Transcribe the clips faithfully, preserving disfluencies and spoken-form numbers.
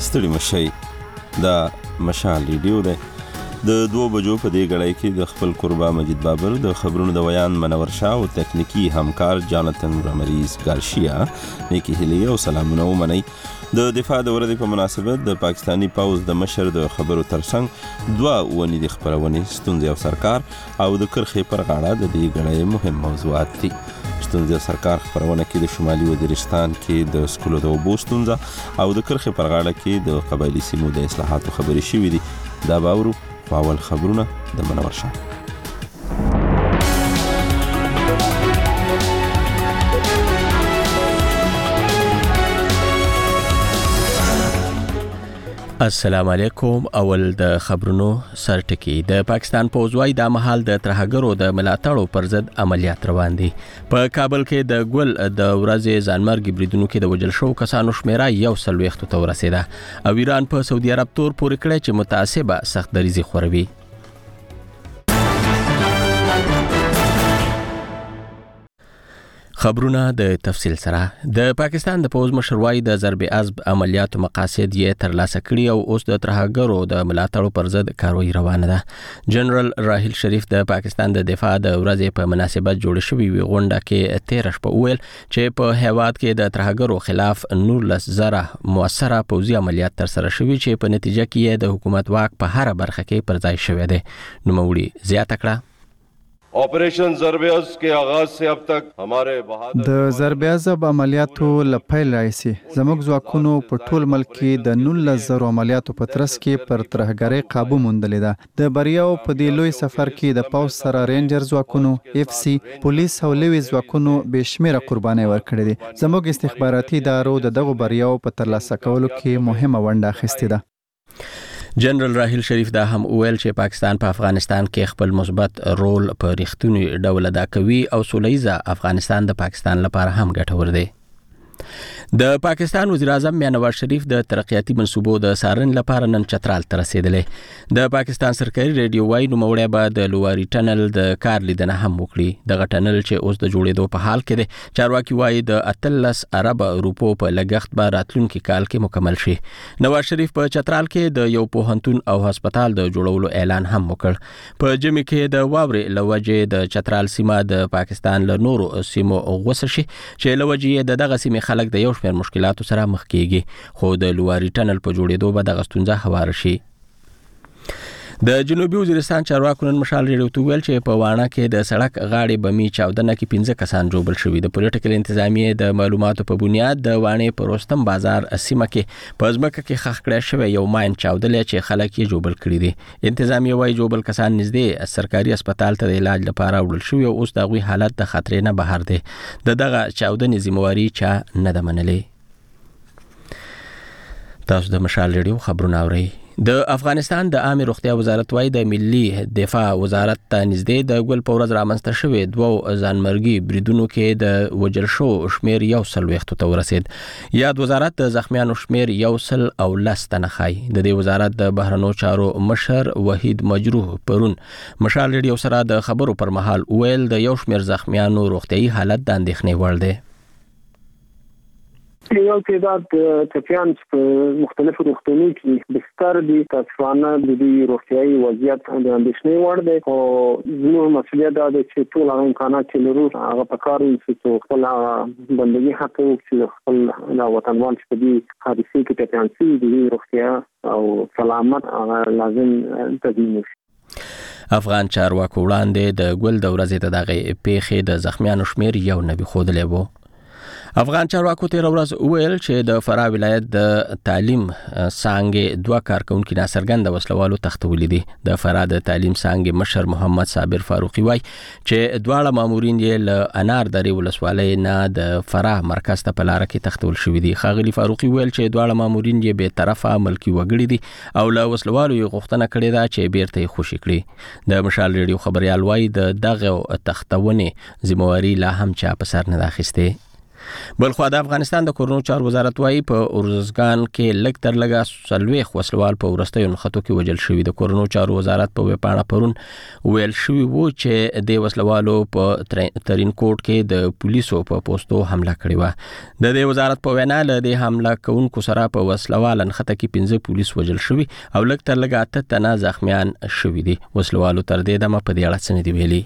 ستړي مشي دا مشال ریډیو ده. د دوه بجو په دې غړای کې د خپل قربا مجید بابر د خبرونو د ویان منور شاه او تکنیکی همکار جانتن رامریز گارشیا نیکی هلی او سلامونه ومني. د دفاع د ورځې په مناسبت د پاکستانی پاوز د مشر د خبرو ترڅنګ دوه ونی د خبرونې ستونزې او سرکار او د کرخې پر غاړه د دې غړای مهم موضوعات دي. ستونزې او سرکار خبرونه کې د شمالي وزیرستان کې د سکولو د اوبو ستونزه او د کرخې پر غاړه کې د قبایلی سیمو د اصلاحاتو خبرې شوې دي. دا باورو اول خبرونه د منور شاه. السلام علیکم. اول د خبرونو سرټکی. د پاکستان پوځوي د مهال د ترهګرو د ملاتړو پر ضد عملیات روان دي. په کابل کې د ګل د ورځې ځانمرګي بریدونو کې د وجل شو کسانو شمیره یو سلويخت ته ورسېده او ایران په سعودي عرب تور پورې کړی چې متعصبه سخت دریزي خوروي. خبرونه د تفصیل سره. د پاکستان د پوز مشروعي د ضرب عزب عملیاتو مقاصد یې ترلاسه کړي او اوس د ترهګرو د ملاتړو پر ضد کاروي روانه ده. جنرال راحیل شریف د پاکستان د دفاع د ورځې په مناسبت جوړ شوی وی غونډه کې تیر شپه ویل چې په هیواد کې د ترهګرو خلاف نولس زره موثره پوځي عملیات تر سره شوي چې په نتیجه کې د حکومت واک په هر برخه کې پر ځای شوی دی. نوموړي زیاته کړه ऑपरेशन ज़रब-ए-अज़ब के आगाज से अब तक हमारे د ضرب-ए-عزب عملیاتو لپیل راځي زموږ ځواکونو په ټول ملک کې د نولس زره عملیاتو په ترڅ کې پر ترهګرۍ قابو موندلې ده. د بریاو په دې لوی سفر کې د پاوز سره رینجر ځواکونو، اف سی، پولیس او لوی ځواکونو بشمیره قرباني ورکړې دي. زموږ استخباراتي ادارو د دغه بریاو په ترلاسه کولو کې مهمه ونډه اخیستې ده. جنرال راحیل شریف دا هم ویل چې پاکستان په افغانستان کې خپل مثبت رول په ریښتونی ډول ادا کوي او سولهییزه افغانستان د پاکستان لپاره هم ګټور دی. د پاکستان وزیر اعظم میاں نواز شریف د ترقیاتي منصوبو د سارن لپاره نن چترال ته رسیدلې. د پاکستان سرکاري ریډیو وايي نوموړی به د لواري ټنل د کار لیدنه هم وکړي. دغه ټنل چې اوس د جوړېدو په حال کې دی چارواکي وايي د اتلس ارب روپو په لګښت به راتلونکي کال کې مکمل شي. نواز شریف په چترال کې د یو پوهنتون او هسپتال د جوړولو اعلان هم وکړ. په جمی کې د واورې لوجې د چترال سیمه د پاکستان له نورو سیمو غوسه شي چې لوجې د دغه سیمې خلک د یو شمېر مشکلاتو سره مخ کیږي خو د لواري ټنل په جوړېدو به دغه ستونزه هواره شي. د جنوبي وزیرستان چارواکو نن مشال ریډیو ته ویل چې په وانه کې د سړک غاړې بمي چاودنه کې پنځه کسان جوړ شوي. د پولیټیکل انتظامیې د معلوماتو په بنیاد د وانې په روستم بازار سیمه کې په ځمکه کې ښخ کړی شوی یو ماین چاودلې چې خلک یې جوړ کړي دي. انتظامیه وايي جوړ کسان نږدې سرکاري هسپتال ته د علاج لپاره وړل شوي او اوس د هغوی حالت د خطرې نه بهر دی. د دغه چاودنې ذمہواري چا نه ده منلې. تاسو د مشال ریډیو خبرونه اورئ. د افغانستان د عامه روغتیا وزارت وايي د ملي دفاع وزارت ته نږدې د ګل په ورځ رامنځته شوی دوه ځانمرګي بریدونو کې د وجل شو شمیر یو سلويخت ته ورسید. یاد وزارت د زخمیانو شمیر یو سل او لس تنه خای. د دې وزارت د بهرنو چارو مشر وحید مجروح پرون مشال ریډیو سره د خبرو پر مهال ویل د یو شمیر زخمیانو روغتيایي حالت د اندېښنې وړ دی. یو تعداد ټپیان په مختلفو روغتونونو کې بستر دي تاسفانه د دې روغتيایي وضعیت د اندېښنې وړ دی او زموږ مسؤلیت دا دی چې ټول هغه امکانات چې لرو هغه په کار وکړو خپل بندګي حق وکړو خپل وطنوال چې په دې حادثې کې ټپیان شي د دې روغتیا او سلامت هغه لازم تضمین شي. افغان چارواکو وړاندې د ګل د ورځې د دغه پیښې د زخمیانو شمیر یو نوي ښودلی و. افغان چارواکو تیر ورځ ویل چې د فراه ولایت د تعلیم څانګې دوه کارکونکو ناڅرګنده وسلوالو تختولې دي. د فراه د تعلیم څانګې مشر محمد صابر فاروقي وایي چې دواړه مامورین یې له انار درې ولسوالۍ نه د فراه مرکز ته په لاره کې تختول شوي دي. ښاغلي فاروقي ویل چې دواړه مامورین یې بې طرفه ملکي وګړي دي او له وسلوالو یې غوښتنه کړې ده چې بیرته یې خوشي کړي. د مشال ریډیو خبریال وایي د دغه تختونې ذمہواري لا هم چا په سر نه ده اخیستې. بلخو د افغانستان د کورونو چارو وزارت وايي په اورزګان کې لږ تر لږه سلويخ وسلوال په ورستیو نخښتو کې وجل شوی. د کورونو چارو وزارت په وپاڼه پرون ویل شوی وو چې د وسلوالو په ترین کوټ کې د پولیسو په پوسټو حمله کړې و. د دې وزارت په وینا له دې حمله کوونکو سره په وسلوال نخښته کې پنځه پولیس وجل شوی او لږ تر لږه اته تنه زخمیان شوی دي. وسلوالو تر دې دمه په دې اړه څه نه دی ویلي.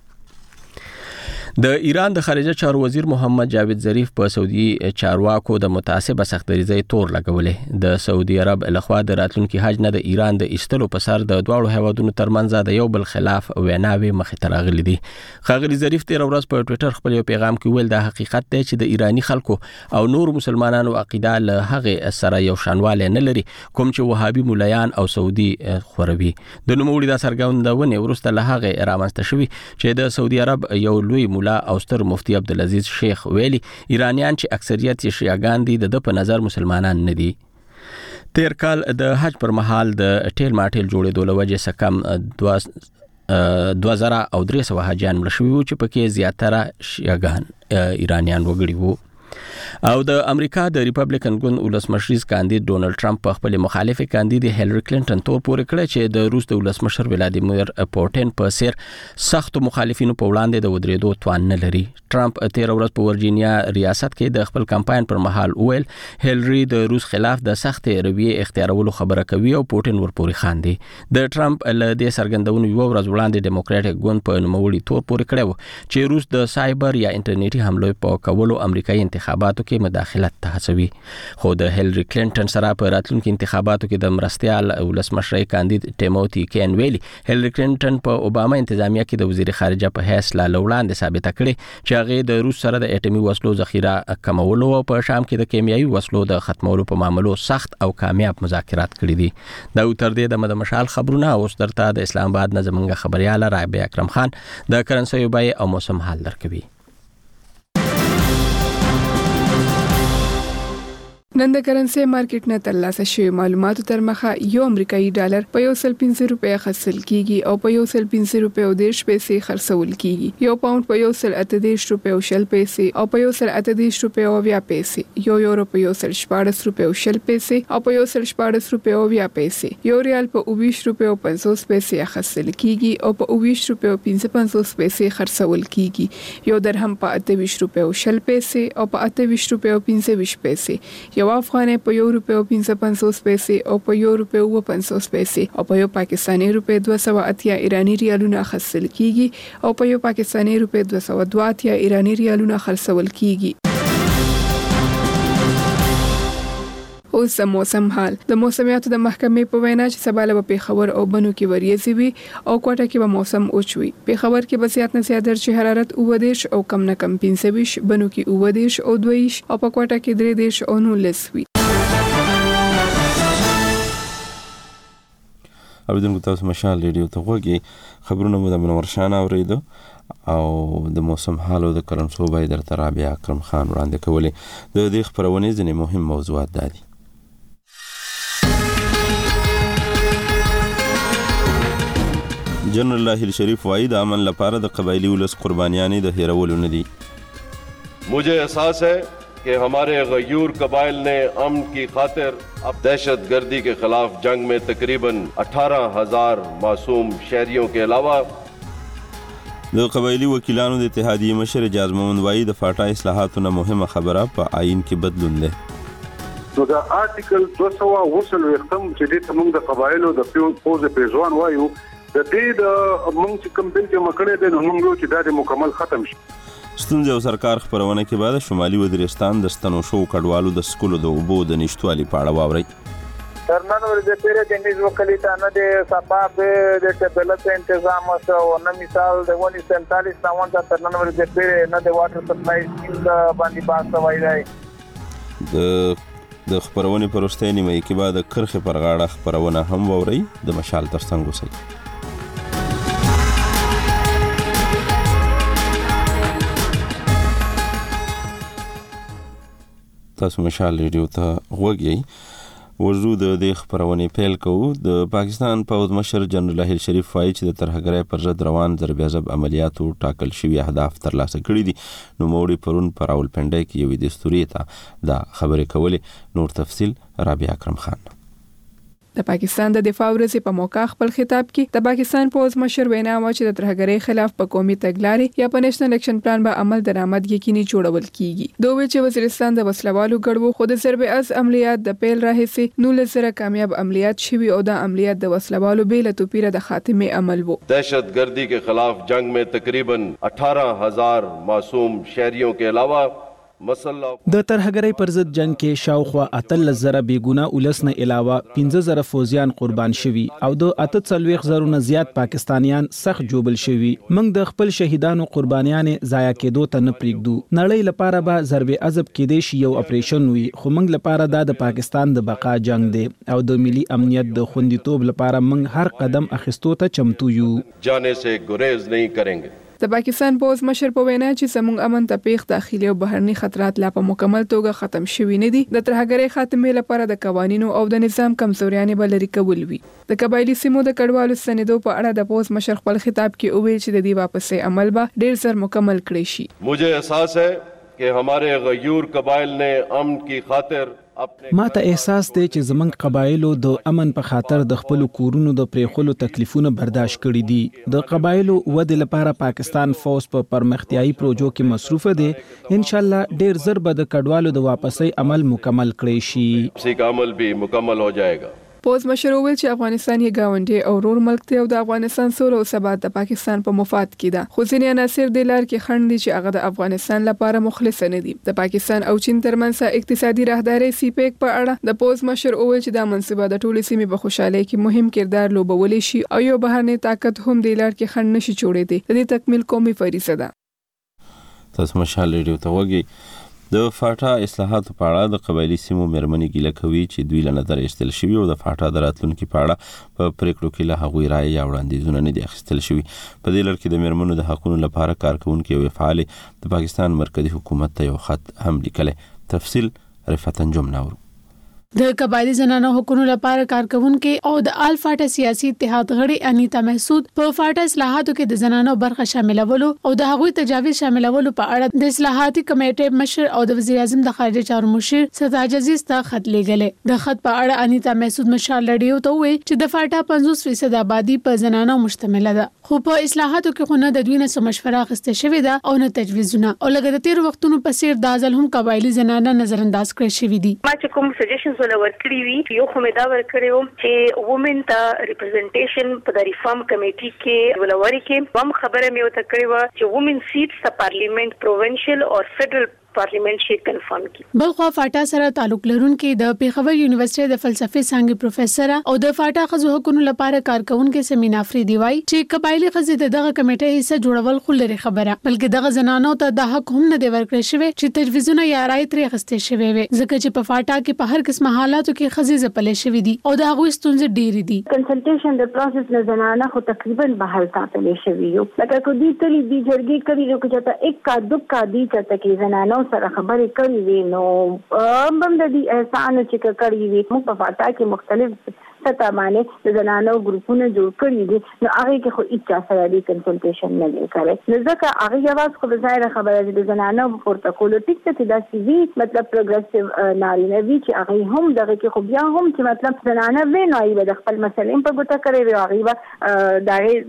د ایران د خارجه چارو وزیر محمد جاوید ظریف په سعودي چارواکو د متعصبه سختدریزۍ تور لګولې. د سعودي عرب لخوا د راتلونکي حج نه د ایران د ایستلو په سر د دواړو هیوادونو ترمنځ د یو بل خلاف ویناوي مخې ته راغلي دي. ښاغلي ظریف تیر ورځ په ټوئیټر خپل یو پیغام کې ویل د حقیقت دی چې د ایرانی خلکو او نور مسلمانانو عقیده له هغه سره یو شانواله نه لري کوم چې وهابي مولایان او سعودي خوروي. د نوموړي د سرګندونه ورسته له هغه رامنځته شوی چې د سعودي عرب یو لوی مولا او ستر مفتی عبدالعزیز شیخ ویلي ایرانیان چې اکثریت یې شیعاګان دي د په نظر مسلمانان نه دي. تیر کال د حج پر مهال د ټیل ماټیل جوړېدو له وجې څخه کم دوه زره او درې سوه حاجیان مړه شوي وو چې پکې زیاتره شیعاګان ایرانیان وګړي وو. او د امریکا د ریپبلیکن ګوند ولسمشریز کاندید ډونلډ ټرمپ په خپل مخالفه کاندید هیلری کلینټن تور پورې کړ چې د روس د ولسمشر ولادیمیر پوټین په سیر سخت مخالفینو په وړاندې د ودرېدو توان نه لري. ټرمپ تیر ورځ په ورجینیا ریاست کې د خپل کمپاین پر مهال ویل هیلری د روس خلاف د سخت رویه اختیارولو خبره کوي او پوټین ورپورې خاندي. د ټرمپ له دې څرګندونې یو ورځ وړاندې ډیموکراټک ګوند په نوموړي تور پورې کړو چې روس د سایبر یا انټرنیټي حملو په کولو امریکایي انتخاباتو کې مداخلت ته هڅوي. خو د هیلری کلینټن سره په راتلونکي انتخاباتو کې د مرستيال ولسمشرۍ کاندید ټیموتی کین ویلي هیلری کلینټن په اوباما انتظامیه کې د وزیر خارجه په حیث لا وړاندې ثابته کړې چې هغه د روس سره د اټومي وسلو ذخیره کمولو او په شام کې د کیمیاوي وسلو د ختمولو په معاملو سخت او کامیاب مذاکرات کړي دي. دا تر دې د مشال خبرونه اوس درته د اسلام آباد نه زمونږ خبرياله رابعه اکرم خان د کرنسي بای او موسم حال درکوي. نن د کرنسي مارکیټ نه ترلاسه شوی معلوماتو تر مخه یو امریکایي ډالر په یو سل پنځه روپیا خرڅل کیږي او په یو سل پنځه روپیا او دیش پیسې خرڅول کیږي. یو پاوند په یو سل اته دیش روپیا او شل پیسې او په یو سل اته دیش روپیا او بیا پیسې. یو یورو په یو سل شپاړس روپیا او شل پیسې او په یو سل شپاړس روپیا او بیا پیسې. یو ریال په اوویش روپیا او پنځوس پیسې خرڅل کیږي او په اوویش روپیا او پنځه پنځوس پیسې خرڅول کیږي. یو درهم په اته ویش روپیا او شل پیسې او په اته ویش روپیا او پنځه ویش پیسې. یو افغانۍ په یو روپیا او پنځه پنځوس پیسې او په یو روپیا او پنځوس پیسې او په یو پاکستاني روپیا دوه سوه اتیا ایرانی ریالونه خرڅل کیږي او په یو پاکستاني روپیا دوه سوه دوه اتیا ایرانی ریالونه خرڅول کیږي. اوس د موسم حال. د موسمیاتو د محکمې په وینا چې سبا له پیښور او بنو کې وریځي وي او کوټه کې به موسم اوچوي. پیښور کې به زیات نه زیات درجه حرارت اووه دیش او کم نه کم پنځه ویش، بنو کې اووه دیش او دوه ویش او په کوټه کې درې دیش او نولس وي. اوریدونکو تاسو مشال ریډیو ته غوږی خبرونه مو د منور شان اوریدو او د موسم حال او د کرنسو بای در ترابع اکرم خان وړاندې کولې. د دې خبرونه ځینې مهم موضوعات دي. جنرال راحیل شریف وايي د امن لپاره د قبایلی ولس قربانیانې د هیرولو نه دي. मुझे एहसास है कि हमारे गयूर कबाइल ने अमन की खातिर अब दहशत गर्दी के खिलाफ जंग में तकरीबन अठारह हजार मासूम शहरियों के अलावा د قبایلی وکیلانو د اتحادیې مشر اجاز محمد وايي د فاټا اصلاحاتو نه مهمه خبره په آئین کې بدلون دی. نو دا آرټیکل دوه سوه اووه څلوېښتم چې دې ته موږ د قبایلو د پوځ پیژوان وایو د دې د موږ چې کوم بل کې مکړې ده نو موږ چې دا د مکمل ختم شي. ستونزې او سرکار خبرونه کې بعد شمالي وزیرستان د ستنو شو کډوالو د سکولو د اوبو د نشټوالي په اړه واوري. ترنن ورځ پیره د انګلیز وکلیت نه د صفاب د ټبلت تنظیم او نه مثال د ونی سینتالیس ناون د ترنن ورځ پیره نه د واټر سپلای سکیم د باندې باسه وایي. د د خبرونه پرسته نیمه کې بعد کرخه پر غاړه خبرونه هم ووري د مشال ترڅنګ وسی. تاسو مشال ریډیو ته غوږی. ورجو د دې خبرونې پیل کوو. د پاکستان پوځ مشر جنرال راحیل شریف وایي چې د ترهګرۍ پر ضد روان ضرب عضب عملیاتو ټاکل شوي اهداف ترلاسه کړي دي. نوموړي پرون په راولپنډۍ کې یوې دستوري ته دا خبرې کولې. نور تفصیل رابعه اکرم خان. د پاکستان د دفاع ورځې په موقع خپل خطاب کې د پاکستان پوځ مشر وینا و چې د ترهګرۍ خلاف په قومي تګلارې یا په نېشنل اکشن پلان به عمل درآمد یقیني جوړول کیږي. دوی چې وزیرستان د وسلوالو ګډو خو د ضرب عضب عملیات د پیل راهیسې نولس زره کامیاب عملیات شوي او د عملیات د وسلوالو بیل توپیره د خاتمه عمل وو. दहशत गर्दी के खिलाफ जंग में तकरीबन अठारह हजार मासूम शहरियों के अलावा د ترهګرۍ پر ضد جنگ کې شاوخوا اتلس زره بیګونه ولس نه علاوه پنځه زره فوجیان قربان شوي او د اته څلوېښت زره نه زیات پاکستانیان سخت جوبل شوي. موږ د خپل شهیدانو قربانیان ضایع کېدو ته نه پرېږدو. نړۍ لپاره به ضرب عضب کېدای شي یو اپریشن وي، خو موږ لپاره دا د پاکستان د بقا جنگ دی او د ملي امنیت د خوندیتوب لپاره موږ هر قدم اخیستو ته چمتو یو. जाने से गुरेज नहीं करेंगे. د پاکستان پوځ مشر په وینا چې زموږ امن ته پیښ داخلي او بهرني خطرات لا په مکمل توګه ختم شوي نه دي. د ترهګرۍ خاتمه لپاره د قوانینو او د نظام کمزوریانې به لرې کول وي. د قبایلی سیمو د کډوالو ستنېدو په اړه د پوځ مشر خپل خطاب کې وویل چې د دې واپسې عمل به ډېر زر مکمل کړی شي. मुझे एहसास है कि हमारे गयूर कबाइल ने अमन की खातिर ما ته احساس دی چې زمونږ قبایلو د امن په خاطر د خپل کورونو د پریخلو تکلیفونه برداشت کړي دي. د قبایلو ودې لپاره پاکستان فوج په پرمختیايي پروژو کې مصروف دی. ان شاء الله ډیر زر به د کډوالو د واپسۍ عمل مکمل کړي شي. اسی کا عمل بھی مکمل ہو جائے گا. پوز مشر وویل چې افغانستان یې گاونډي او ورور ملک دی او د افغانستان سوله او ثبات د پاکستان په مفاد کې ده. خو ځینې عناصر د لار کې خنډ دي چې هغه د افغانستان لپاره مخلص نه دي. د پاکستان او چین ترمنځ اقتصادي راهداري سی پیک په اړه د پوز مشر وویل چې دا منصوبه د ټولې سیمې په خوشحالۍ کې مهم کردار لوبولی شي او یو بهرنی طاقت هم د لار کې خنډ نشي جوړېدی. د دې تکمیل قومي فریضه ده. تاسو مشال ریډیو ته وګورئ. د فاټا اصلاحاتو په اړه د قبایلی سیمو مېرمنې ګیله کوي چې دوی له نظر ایستل شوي او د فاټا د راتلونکي په اړه په پریکړو کې له هغوی رایې یا وړاندیزونه نه دي اخیستل شوي. په دې لړ کې د مېرمنو د حقونو لپاره کارکوونکي او فعالې د پاکستان مرکزی حکومت ته یو خط هم لیکلی. تفصیل رفعت انجم ناورو. د قبایلی زنانو حقوقو لپاره کارکونکو او د آل فاټا سیاسي اتحاد غړي انیتا محسود په فاټا اصلاحاتو کې د زنانو برخه شاملولو او د هغوی تجاویز شاملولو په اړه د اصلاحاتي کمیټې مشر او د وزیر اعظم د خارجه چارو مشر ستاج عزیز ته خط لېږلی. د خط په اړه انیتا محسود مشال لړیو ته وویل چې د فاټا پنځوس فیصد آبادی په زنانو مشتمله ده، خو په اصلاحاتو کې خو نه د دوی نه مشوره اخیستل شوې ده او نه تجویزونه، او لکه د تیر وختونو په څیر دا ځل هم قبایلی زنانه نظر انداز کړې شوې دي. ما چې کوم سجیشنز ولا ورکړي وي یو خو مې دا ورکړی وم چې وومن ته ریپرزنټیشن په د ریفارم کمیټي کې ولوري کې هم خبره مې وته کړې و چې وومن سیټس د پارلیمنت پروینشل او فدرل پارلیمنت شي کنفرم کی. بلخوا فاټا سره تعلق لرونکي د پیښور یونیورسيټي د فلسفې څانګې پروفیسور او د فاټا خزو حقوقو لپاره کارکونکو سیمینار فریدي وای چې قبایلی خزې د دغه کمیټې حصہ جوړول خو لري خبره، بلکې دغه زنانو ته د حق هم نه دی ورکړی شوی چې تجویزونه یا رائے ترې غستې شوی وي، ځکه چې په فاټا کې په هر قسمه حالاتو کې خزې زپلې شوی دي او د هغوی ستونزې ډېرې دي. کنسلټیشن د پروسس نه زنانه خو تقریبا بحال ساتلې شوی یو، لکه کو دي تلې دي جرګې کوي نو چې یک کا دو کا دي چې کې زنانو سره خبرې کړی وي نو هم د دې احسان چې کړی وي. موږ په فاټا کې مختلف ستا باندې د زنانو ګروپونه جوړ کړی دي، نو هغه کې خو اچا سره دی کنسلټیشن نه دی کړی، نو ځکه هغه جواز خو ظاهر خبره ده د زنانو پروتوکول ټیک ته دا سی وی مطلب پروګریسیو نارینه وی چې هغه هم دغه کې خو بیا هم چې مطلب زنانه ویني د خپل مسلې په ګوته کوي او هغه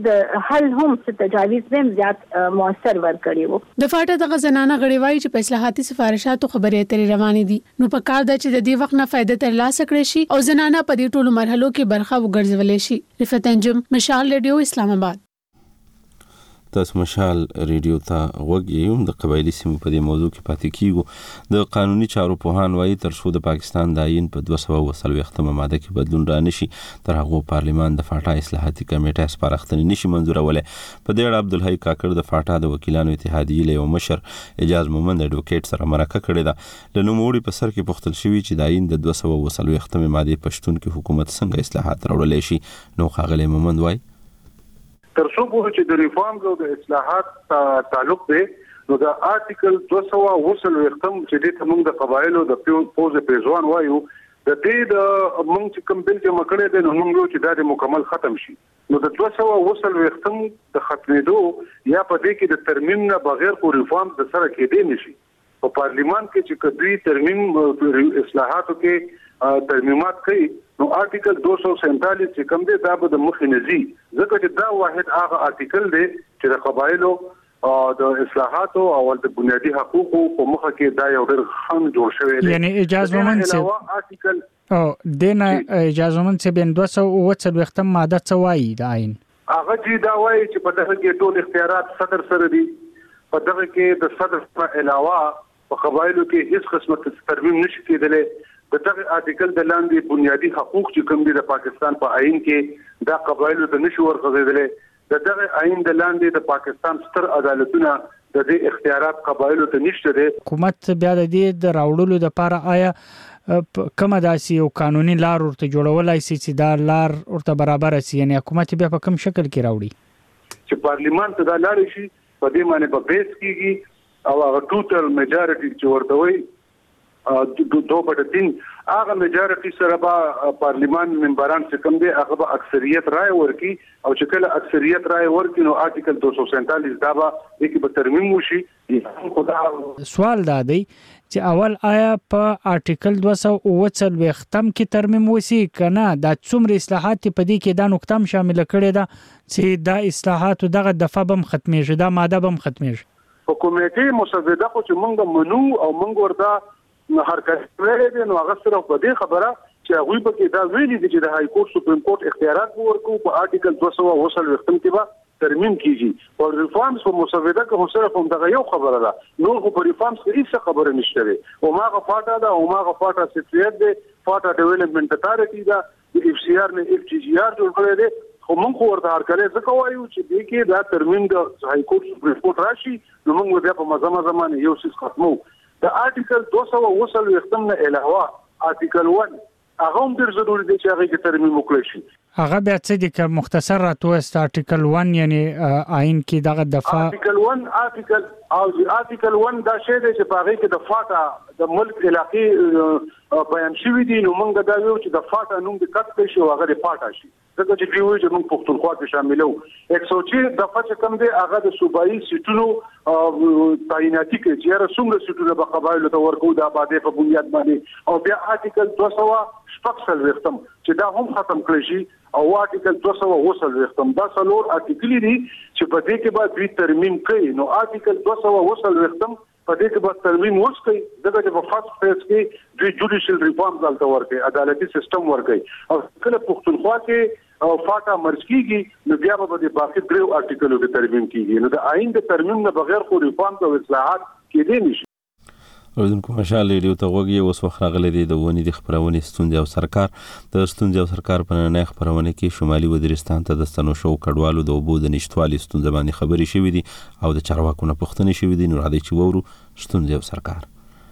د حل هم چې تجاویز هم زیات موثر ورکړي وو. د فاټا دغه زنانه غړي وایي چې په اصلاحاتي سفارشاتو خبرې اترې روانې دي، نو په کار ده چې د دې وخت نه فائدہ ترلاسه کړي شي او زنانه په دې ټولو مرحلو کې برخه وګرځولې شي. رفعت انجم، مشال ریډیو، اسلام آباد. تاسو مشال ریډیو ته وګورئ. د قبایلی سیمو په دې موضوع کې پاتې کیږو. د قانوني چارو پوهان وایي تر څو د پاکستان د آئین په دوه سوه اوه څلوېښتمه ماده کې بدلون را نشي تر هغه پارلیمان د فاټا اصلاحاتي کمیټه سپارښتنې نشي منظورولای. په دې اړه عبدالحی کاکړ د فاټا د وکیلانو اتحادیې له یو مشر اجاز مومند اډوکیټ سره مرکه کړې ده. له نوموړي په سر کې پوښتل شوي چې د آئین د دوه سوه اوه څلوېښتمې مادې په شتون کې حکومت څنګه اصلاحات راوړلی شي. نو ښاغلی مومند وایي تر څو پورې چې د ریفارمز او د اصلاحات تعلق دی نو د آرټیکل دوه سوه اوه څلوېښتم چې دې ته موږ د قبایلو د پوځ پیژوان وایو د دې د موږ چې کوم بل چې مکړې ده نو موږ چې دا مکمل ختم شي نو د دوه سوه وصل وختم د ختمېدو یا په دې کې د ترمیم نه بغیر خو ریفارم د سره کېدې نشي په پارلیمان کې چې کدوی ترمیم اصلاحاتو کې ترمیمات کوي نو آرټیکل دو سو سینتالیس چې کوم دی دا به د مخې نزي ځکه چې دا واحد هغه آرټیکل دی چې د قبایلو د اصلاحاتو او د بنیادی حقوقو په مخه کې دا یو ډېر خام جوړ شوی دی یعنی اجازه ومن څه آرټیکل او دنه اجازه ومن څه بین دوه سوه اووه وختم ماده څه وایي د عین هغه چې دا وایي چې په دغه کې ټول اختیارات صدر سره دي په دغه کې د صدر په علاوه په قبایلو کې هیڅ قسمه ترمیم نشي کېدلی د دغه آرټیکل د لاندې بنیادی حقوق چې کوم دي د پاکستان په آئین کې دا قبایلو ته نشي ورغځېدلی د دغه آئین د لاندې د پاکستان ستر عدالتونه د دې اختیارات قبایلو ته نشته دي حکومت بیا د دې د راوړلو لپاره آیا کومه داسې یو قانوني لار ورته جوړولای شي چې دا لار ورته برابر شي یعنی حکومت بیا په کوم شکل کې راوړي چې پارلیمان ته دا لار شي په دې معنی په بیس کېږي او هغه ټوټل میجارټي چې ورته وي دوه په تین هغه میجارټي سره به پارلیمان ممبران چې کوم دي هغه به اکثریت رائے ورکي او چې کله اکثریت رائے ورکي نو آرټیکل دو سو سینتالیس دا به د کې به ترمیم وشي سوال دا دی چې اول آیا په آرټیکل دوه سوه اووه وختم کې ترمیم وسی کنه دا څومره اصلاحات په دې کې دا نقطه هم شامل کړي دا چې دا اصلاحات دغه دفعه بم ختمېږي دا ماده بم ختمېږي حکومتي مسوده خو چې مونږ منو او مونږ ورته حرکت کړی دی نو هغه صرف په دې خبره چې هغوی پکې دا ویلي دي چې د های کورټ سپریم کورټ اختیارات ورکو په آرټیکل دوه سوه اووه وختم کې به ترمیم کیږي او ریفارمز په مسوده کې خو صرف هم دغه یو خبره ده نور خو په ریفارمز کې هیڅ خبره نشته دی او ماغه فاټا ده او ماغه فاټا سټریټ دی فاټا ډیولپمنٹ اتارټي ده د اف سی آر نه اف جی جی آر جوړ کړی دی خو موږ ورته هرکله ځکه وایو چې دې کې دا ترمیم د های کورټ سپریم کورټ راشي نو موږ بیا په مزه مزه باندې یو څه ختمو د آرټیکل دوه سوه اووه وختم نه علاوه آرټیکل ون هغه هم ډېر ضروري دی چې هغه کې ترمیم وکړي شي هغه بیا څه دي که مختصر راته آرټیکل ون یعنی آئین کې دغه دفعه آرټیکل ون آرټیکل او آرټیکل ون دا شی دی چې په هغه کې د فاټا د ملک علاقې بیان شوی دي نو موږ دا یو چې د فاټا نوم د کټ شي او هغه د فاټا شي ځکه چې دوی وایي چې موږ پښتونخوا کې شاملو یک سو چې د فاټا کم دی هغه د صوبایي سیټونو تعیناتي کې چې څومره سیټونه په قبایلو ته ورکو د آبادی په بنیاد باندې او بیا آرټیکل دوه سوه شپږ وختم چې دا هم ختم کړی شي او آرټیکل دوه سوه اووه وختم دا څلور آرټیکل دي چې په دې کې به دوی ترمیم کوي نو آرټیکل دوه سوه اووه وختم په دې کې به ترمیم وشي دغه چې په فرست فیز کې دوی جوډیشل ریفارمز دلته ورکړي عدالتي سیستم ورکړي او کله پښتونخوا کې او فاټا مرز کیږي نو بیا به د باقي درو آرټیکلو کې ترمیم کیږي نو د آئین د ترمیم نه بغیر خو ریفارم او اصلاحات کېدې نشي اوردونکو مشال ریډیو ته وګورئ اوس وخت راغلی دی د ونې د خبرونې ستونزې او سرکار د ستونزې او سرکار په نړۍ خبرونه کې شمالي وزیرستان ته د ستنو شو کډوالو د اوبو د نشټوالي ستونزې باندې خبرې شوې دي او د چارواکو نه پوښتنې شوې دي نو راځي چې وورو ستونزې او سرکار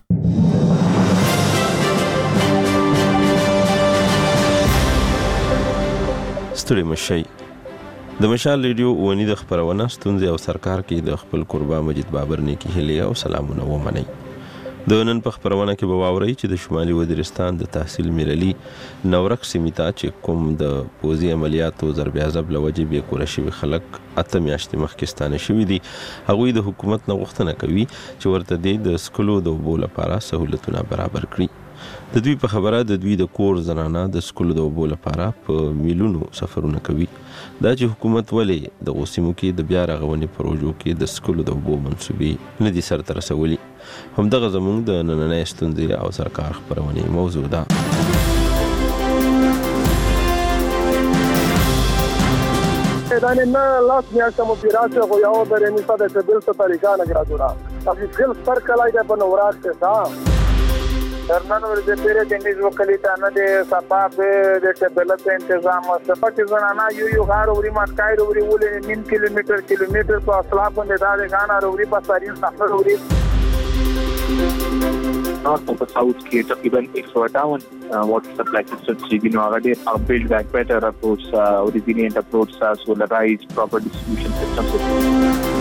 ستړي مشي د مشال ریډیو ونې د خبرونه ستونزې او سرکار کې د خپل قربا مجید بابر نیکی هلي او سلامونه ومني د نن په خبرونه کې به واوري چې د شمالي وزیرستان د تحصیل ملي نورک سیمیتا چې کوم د پوزي عملیاتو ضرب عذاب لوجه به کور شي خلک اته میاشتې مخکې ستانه شوی دي هغه د حکومت نه غوښتنه کوي چې ورته د سکولو د وبو لپاره سہولتونه برابر کړي د دوی په خبره د دوی د کور زنانه د سکولو د وبو لپاره په میلیونو سفرونه کوي دا چې حکومت ولې د غوسیمو کې د بیا رغونې پروژو کې د سکولو د وبو منسوبې نه دي سرته رسولي همدغه زموږ د نننۍ ستونزې او سرکار خبرونې موضوع ده دانه نه لاس میاشته مو پیراشه خو یو درې نه ساده چې بل څه طریقه نه ګرځورا تاسو خپل سر کلای ده په نوراک ته تا درنن ورته پیره د انګلیس وکلیتا نه د صفاب د ټبلت تنظیم او صفات زنانه یو یو غار وري ماتکای وري ولې نیم کیلومتر کیلومتر په اصلا باندې دا د غانا وري په سارین سفر وري North of the south کې تقریبا one hundred fifty-one water supply systems چې نو هغه ډېر build back better approach او resilient approach solarized proper distribution systems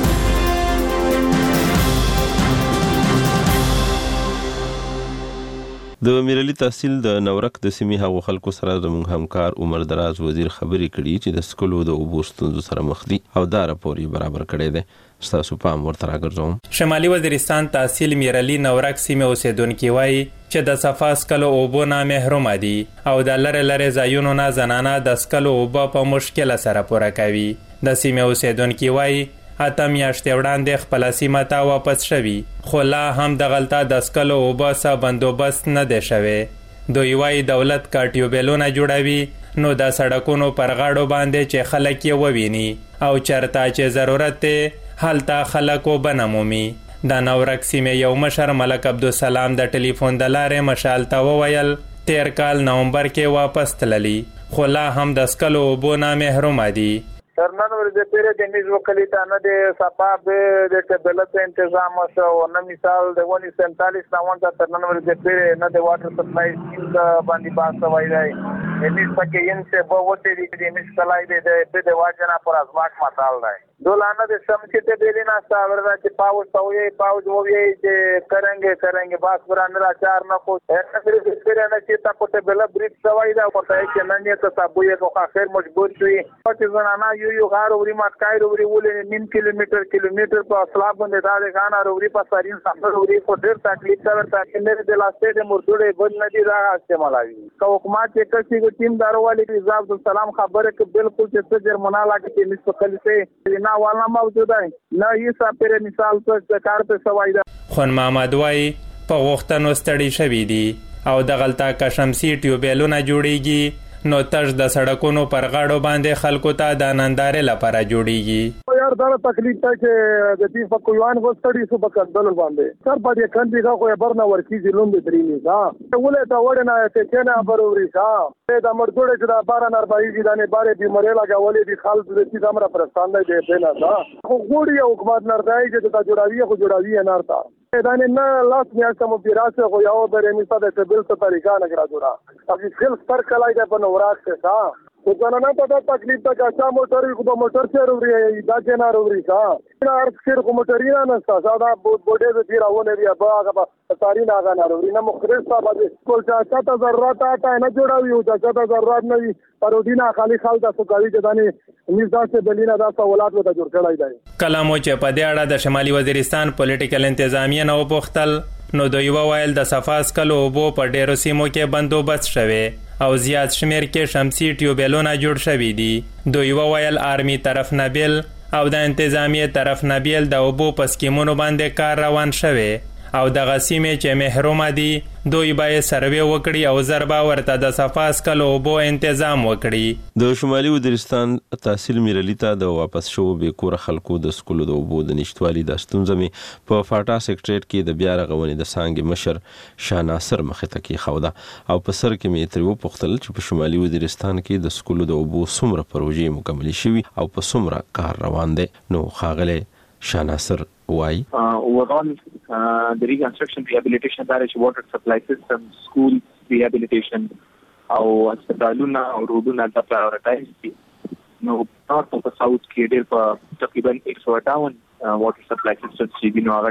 د میرلی تحصیل د نورک د سیمې هغو خلکو سره زموږ همکار عمر دراز وزیر خبرې کړي چې د سکلو د اوبو ستونزو سره مخ دي او دا راپور یې برابر کړی دی. ستاسو پام ورته راګرځوم. شمالي وزیرستان تحصیل میرلی نورک سیمې اوسیدونکي وایي چې د صفا سکلو اوبو نه محروم دي او د لره لره ځایونو نه زنانه د سکلو اوبو په مشکل سره پوره کوي. د سیمې اوسیدونکي وایي اته میاشتې وړاندې خپل سیمه ته واپس شوي خو لا هم د غلطه د سکلو اوبو څخه بندوبست نه دی شوی. دوی وایي دولت کا ټیوبیلونه جوړوي نو د سړکونو پر غاړو باندې چې خلک یې وویني او چرته چې ضرورت دی هلته خلک اوبه نه مومي. د نورک سیمې یو مشر ملک عبدالسلام د ټلیفون د لارې مشال ته وویل تیر کال نومبر کې واپس تللی خو لا هم د سکلو اوبو نه محروم دي. نن ورځ د پیره د نیز وکړی ته نه د صفاب د ټبلت تنظیم او نو مثال د ونی سینتالیس نوان تر نن ورځ د پیره نه د واټر سپلای سکیم باندې باسه وای دی نیز پکې ین څه به وته دي د نیز سلای د د واجنا پر ازماک مثال دی. دولانه د سمچته بیلینا ساوردا چې پاوز پاوی پاوز ووی چې کرانګه کرانګه باس وران را چار نه کو هر څه د پیره نه چې تا په ټبل بریټ سوای دا په تای کې نه نه ته تاسو یې کو اخر مجبور شوی چې زنانا یو یو غار وري مات کای وري ولې نیم کیلومتر کیلومتر په اصلا باندې دا د غانا وري په سارین سفر وري په ډیر تکلیف سره تاکي نه د لاسته د مرتوړې بل نه دي راغ استعمالوي کو حکومت چې کسي د ټیم داروالي رضا عبدالسلام خبره کې بالکل چې جرمنا لاګي چې مستقل سي نه والا موجود دی نه یې سپیره مثال څه کار په سوای دا. خون محمد وای په وختونو ستړي شوي دي او د غلطه کشمسي ټیوبیلونه جوړیږي نو تش د سړکونو پر غاړو باندې خلکو ته د نندارې لپاره جوړیږي. یار دا تکلیف ته چې د دې په کویان وستړي سو بکندل باندې سر باندې کندي دا خو برنه ورکی ځلون دي درینی دا ولې دا وړنه ته چې نه بروري کا دا مرګوړې چې دا بار نه اربعي دي نه بارې بیماري لګولې دي خالص د دې زمره پرستان نه دی نه دا خو ګوړي حکومت نردای چې دا جوړاوی خو جوړاوی نه نارتا دا نه لاس میاشته مو پیراسه خو یو درې می ساده ته بل څه طریقه نه کرا جوړا ابي خل ستر کلای دا په نوراک څه دا خو څنګه نه پتا تکلیف دا کا موټر کو موټر څه وروي دا چې نه وروي کا نه ارڅ خیر کو موټرینا نه ساده بوډه دې پیراونه بیا باغه ساری نه غا نه وروي نه مخرج صاحب دې کول چې تا ضرورت آتا نه جوړاوي او چې تا ضرورت نه وي پرودینا خالی خال دا سوګاوي چې دانه نيزا سے بلینا دا سوالات وته جوړ کړای دی. کلامو چې په دې اړه د شمالي وزیرستان پولیټیکل انتظامیه نو پوښتل نو دوی وویل د صفاس کلو اوبو په ډیرو سیمو کې بندوبست شوی او زیات شمیر کې شمسي ټیوبیلونه جوړ شوي دي. دوی وویل آرمي طرف نه بیل او د انتظامیه طرف نه بیل د اوبو په سکیمونو باندې کار روان شوی او دغه سیمې چې محروم دي دوی باید سروې وکړي او ضربه ورته د صفاس کلو اوبو تنظیم وکړي. د شمالي وزیرستان تحصیل میرلی ته د واپس شو به کور خلکو د سکولو د اوبو د نشټوالي د ستونزې په فاټا سیکریټریټ کې د بیا رغونې د څانګې مشر شاه ناصر مخې ته کې خوده او په سر کې مې تر وپوښتل چې په شمالي وزیرستان کې د سکولو د اوبو څومره پروژې مکمل شوي او په څومره کار روان دی. نو ښاغلی شاه ناصر why uh, overall uh, the reconstruction rehabilitation that is water supply system school rehabilitation او hospitaluna او roaduna د prioritize دي نو north of the south کې ډېر په تقریبا one hundred fifty-one uh, water supply systems چې دي نو هغه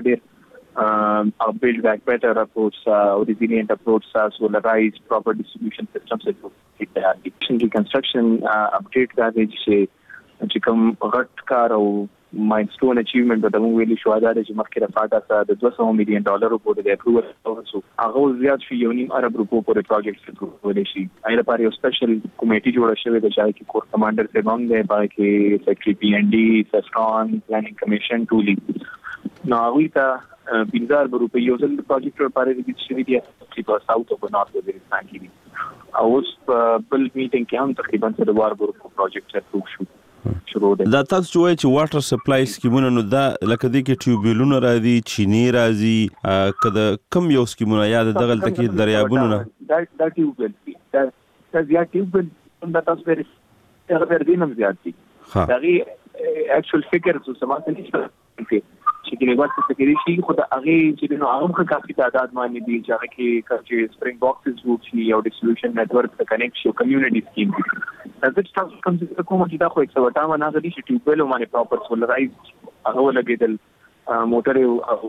ډېر او build back better approach uh, resilient approach uh, solarized proper distribution systems and reconstruction uh, update دا دی چې کوم غټ کار او ماینډستون اچیومنت د موږ ویلي شو دا چې مخکې د فاټا سره د دوه سوه میلیون ډالر په د اپروول اوسو هغه زیات شي یو نیم ارب روپو پورې پروجیکټ ټول شي. ایله لپاره یو سپیشل کمیټي جوړه شوې ده چې کې کور کمانډر ته باندې دی پای کې سیکریټری پی ان ډي سسټران پلانینګ کمیشن ټولي نو هغه ته بینزار روپے یو ځل پروجیکټ لپاره د شوې دي چې په ساوث او نارث وزیرستان کې دي او اوس بل میټینګ کې هم تقریبا د واربور پروجیکټ اپروو شو. دا تاسو چې وایي چې واټر سپلای سکیمونه نو دا لکه دې کې ټیوبیلونه راځي چینی راځي کده کم یو سکیمونه یا دغه تکي دریابونه نه دا دا ټیوبیل دا دا زیات ټیوبیل دا تاسو ورې هغه ورې نه زیات دي دا غي اکچوال فیګر څه سمات نشته چې کلیوات څه کې شي خو دا هغه چې نو هغه کافي تعداد باندې دي چې هغه کې چې سپرینګ باکسز وو چې یو ډیسټریبیوشن نتورک ته کنیکټ شو کمیونټي سکیم دا چې تاسو کوم څه کوم چې دا خو one hundred fifty-one نه غوډي چې ټیوبل باندې پراپر سولرایز هغه لګیدل موټر او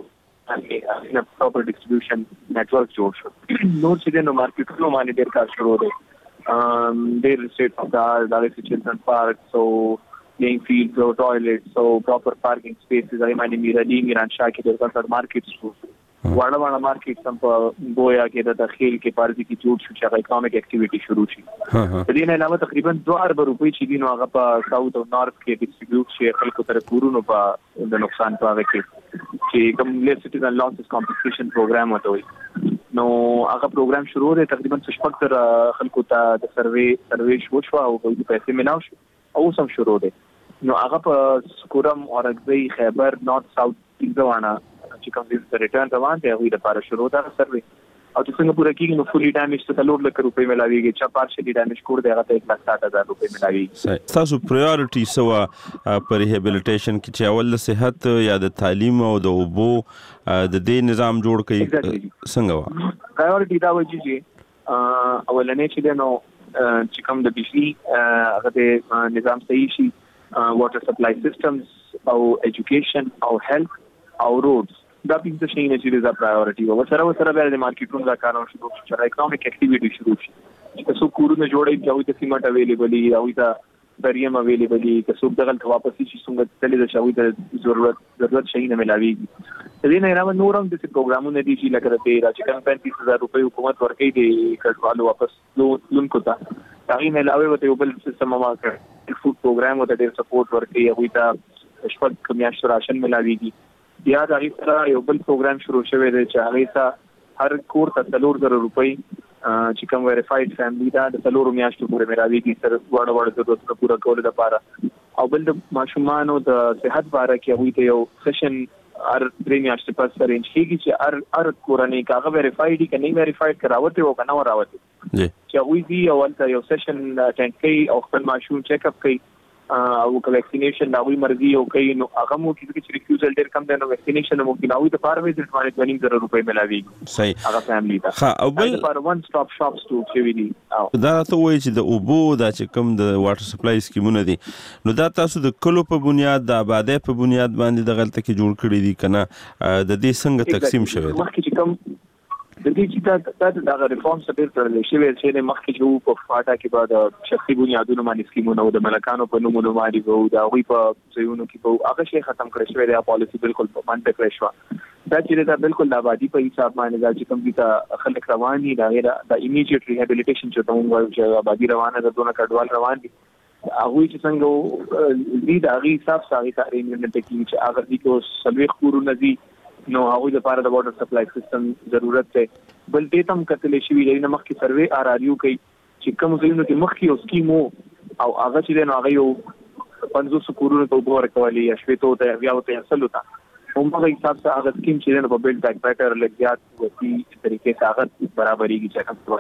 ان پراپر ډیسټریبیوشن نتورک جوړ شو. نور چې د مارکیټونو باندې ډېر کار شروع دی. ام ډېر سټیټ اف د دغه چلډرن پارک سو playing fields or toilets so proper parking spaces I mean میرالي میرانشاه کې د ځان مارکیټ شو. واړه واړه مارکیټ سم په گویا کې د داخل کې پارځي کې جوړ شو چې اکونومیک اکټیویټي شروع شي. د دې نه علاوه تقریبا دوه ارب روپۍ چې دینو هغه په ساوث او نارث کې ډیسټریبیوټ شي خلکو ته کورونو په د نقصان په هغه کې چې کوم لیس سټیزن لاسز کمپنسیشن پروګرام وته وي. نو هغه پروګرام شروع دی تقریبا شپږ تر خلکو ته د سروي سروي شو شو او د پیسې ملاو شو او سم شروع دی. نو هغه په سکورم اورګزی خیبر نارث ساوث کینځوانا چې کوم دې ریټرن روان دی هغه د لپاره شروع دا سروي او چې څنګه پوره کیږي نو فولي ډیمیج ته څلور لک روپۍ ملاويږي چې پارشلی ډیمیج کور دی هغه ته ایک لک ساठ هزار روپۍ ملاويږي. تاسو پرایورټي سوا پر ریهابیلیټیشن کې چې اول صحت یا د تعلیم او د اوبو د دې نظام جوړ کړي څنګه و پرایورټي دا وایي چې اولنې چې نو چې کوم د بجلی هغه د نظام صحیح شي واټر سپلای سیستمز او ایجوکیشن او هیلث او روډز دا پینځه شي نه چې دا پرایورټي و سره سره به د مارکیټونو دا کارونه شروع شي چې اکونومیک اکټیویټي شروع شي چې څو کورونه جوړي چې او د سیمټ اویلیبل او دا دریم اویلیبل که څو دغه واپس شي څنګه تللی د شاوې د ضرورت ضرورت شي نه ملاويږي. د دې نه علاوه نور هم د پروګرامونو دي چې لکه د تیرا چې کوم پنځه هزار روپۍ حکومت ورکړي دي کډوالو واپس لون کوتا هغه نه علاوه وته یو بل سیستم ما کړ فود پروګرام وته ډېر سپورټ ورکړي هغه ته شپږ کمیاشت راشن ملاويږي. بیا د هغه سره یو بل پروګرام شروع شوی دی چې هغه ته هر کور ته څلور زره روپۍ چې کوم ویریفاید فیملی دا د څلور میاشتو پورې ملاويږي سره وړ وړ ضرورتونه پوره کول لپاره. او بل د ماشومانو د صحت باره کې هغه ته یو سیشن ار درې میاشتې پس رینج کیږي چې ار ار کورنۍ کاغه ویریفاید کی نه ویریفاید کراوته او کنه وراوته چې هغه دی اول ته یو سیشن اټینډ کوي او خپل ماشوم چیک اپ کوي او که ویکسینیشن دا وی مرضی او کوي نو هغه مو چې ریفیوزل ډیر کم دی نو ویکسینیشن مو کې نو د پاره ویزټ باندې دوه زره روپۍ ملاويږي. صحیح هغه فیملی ته ها او بل پر وان سټاپ شاپس ټو چې وی دي دا ته وایي چې د اوبو دا چې کوم د واټر سپلای سکیمونه دي نو دا تاسو د کلو په بنیاد د آبادی په بنیاد باندې د غلطه کې جوړ کړی دي کنه د دې څنګه تقسیم شوی دی مخکې چې کوم د دې چې دا د ریفارم سره تړل شوی چې مخکې جو په فاټا کې بعد شخصي بنیادونو باندې سکیمونه او د ملکانو په نومونو باندې وو دا وی په ځایونو کې په هغه شی ختم کړی شوی دی پالیسی بالکل په باندې کړی شو دا چې دا بالکل د آبادی په حساب باندې دا چې کوم دي خلک روان دي دا غیر د ایمیډیټ ریهابیلیټیشن چې کوم وایي چې آبادی روانه ده دونه کډوال روان دي هغه چې څنګه دې د هغه حساب سره کاري نه ټکی چې هغه دې کو سلوي خورونه دي نو هغه لپاره د واټر سپلای سیستم ضرورت دی. بل دې تم کتلې شوی دی نه مخکې سروي آر آر یو کوي چې کوم ځایونو کې مخکې او سکیمو او هغه چې نو هغه یو پنځوس کورونو ته وګور کولای یا شپې ته بیا وته اصل وتا همغه حساب سره هغه سکیم چې نو په بیلډ بیک بیټر لګیات وتی طریقې سره هغه برابرۍ کې څنګه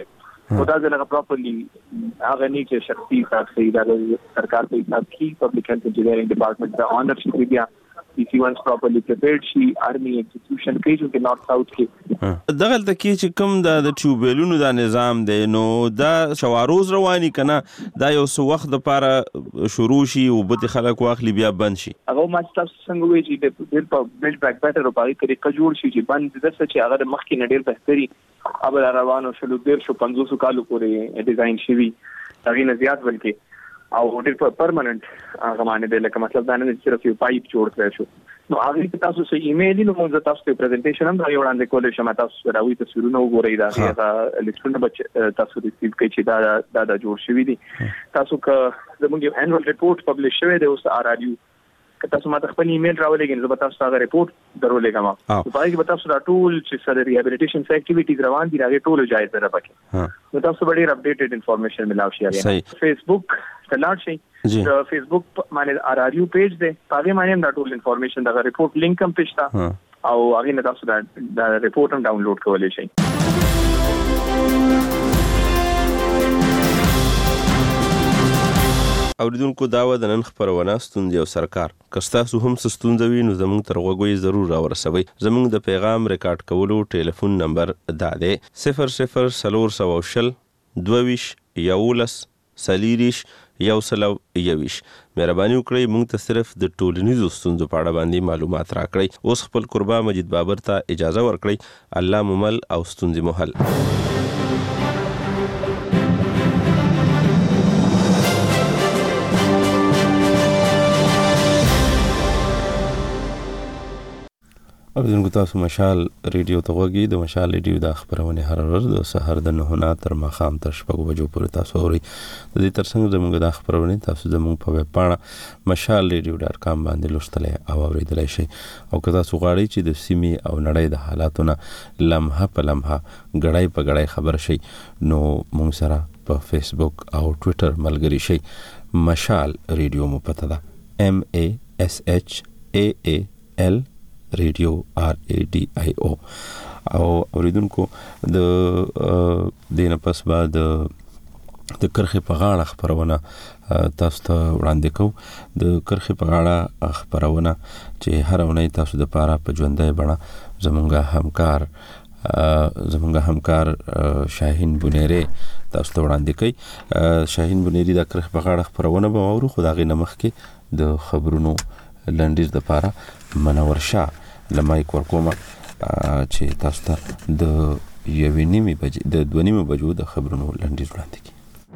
څه او دا څنګه پراپرلی هغه نه چې شخصي حساب سره د سرکار په حساب کې پبلک هیلث انجینیرینګ ډپارټمنټ د اونرشپ بیا if you want properly prepared شي army execution کوي چې نارث ساوث کې دغه د کې چې کوم د ټیوبلونو د نظام دی نو دا شواروز رواني کنه دا یو څو وخت د لپاره شروع شي او به خلک واخلي بیا بند شي هغه ما تاسو څنګه وایي چې د بیلډ بیک بیټر په طریقه جوړ شي چې بند د څه چې هغه مخکې نه ډیر بهتري ابل روانو شلو ډیر شو پنځوس کالو پورې ډیزاین شوی هغه نه زیات بلکې او ډېر پرمننت هغه باندې د لکه مطلب دا نه چې صرف یو پایپ جوړ کړی شو نو هغه تاسو سه ایمیل نو موږ تاسو ته پریزنټیشن هم دا یو وړاندې کولای شم تاسو راوي تصویرونه وګورئ دا هغه لیکونه بچ تاسو ریسیو کوي چې دا دا جوړ شوی دي تاسو که زموږ یو انوال ریپورت پبلش شوی دی اوس آر آر یو که تاسو ماته خپل ایمیل راولېږئ زه به تاسو ته ریپورت درولېږم په پای کې به تاسو دا ټول چې سره ریهابیلیټیشن اکټیویټیز روان دي هغه ټول جایزه را پکې نو تاسو به ډېر اپډیټډ انفارمیشن ملاو شي هغه فیسبوک تلاړ شي د فیسبوک باندې آر آر یو پیج دی هغه باندې دا ټول انفارمیشن دا ریپورت لینک هم پېښتا او هغه نه تاسو دا ریپورت هم ډاونلوډ کولای شئ. اوریدونکو دا و د نن خبرونه ستوندې او سرکار که ستاسو هم څه ستونزه وي نو زموږ تر غوږ ضرور راورسوئ. زموږ د پیغام ریکارډ کولو ټلیفون نمبر دا دی صفر صفر څلور سوه شل دوه ویشت یولس څلېرویشت یو سل او یویش. مهرباني وکړئ موږ ته صرف د ټولنیزو ستونزو په اړه باندې معلومات راکړئ. اوس خپل قربا مجید بابر ته اجازه ورکړئ. الله مو مل او ستونزې مو حل. اوریدونکو تاسو مشال ریډیو ته غوږی. د مشال ریډیو د خبرونه هر ورځ د سحر د نه نه تر ماښام تر شپږ بجو پورې تاسو اورئ. د دې ترڅنګ زموږ د خبرونه تاسو زموږ په ویب پاڼه مشال ریډیو ډاټ کام باندې لوستلای او اوریدلای شئ. او که تاسو غواړئ چې د سیمې او نړۍ د حالاتونو لمحه په لمحه غړای په غړای خبر شئ نو موږ سره په فیسبوک او ټوئیټر ملګری شئ. مشال ریډیو مو پته ده M A S H A A L ریډیو آر ای ډی آی او. او اوریدونکو د دینه پس بعد د کرخې په غاړه خبرونه تاسو ته وړاندې کوو. د کرخې په غاړه خبرونه چې هر اونۍ تاسو د پاره په ژوندۍ بڼه زمونږ همکار زمونږ همکار شاهین بونیری تاسو ته وړاندې کوي. شاهین بونیری د کرخې په غاړه خبرونه به واورو، خو د هغې نه مخکې د خبرونو لنډیز دپاره منور شاه لمایک ورکومه چې تاسو ته د یوې نیمې بجې د دوه نیمې بجو د خبرونو لنډیز وړاندې کړي.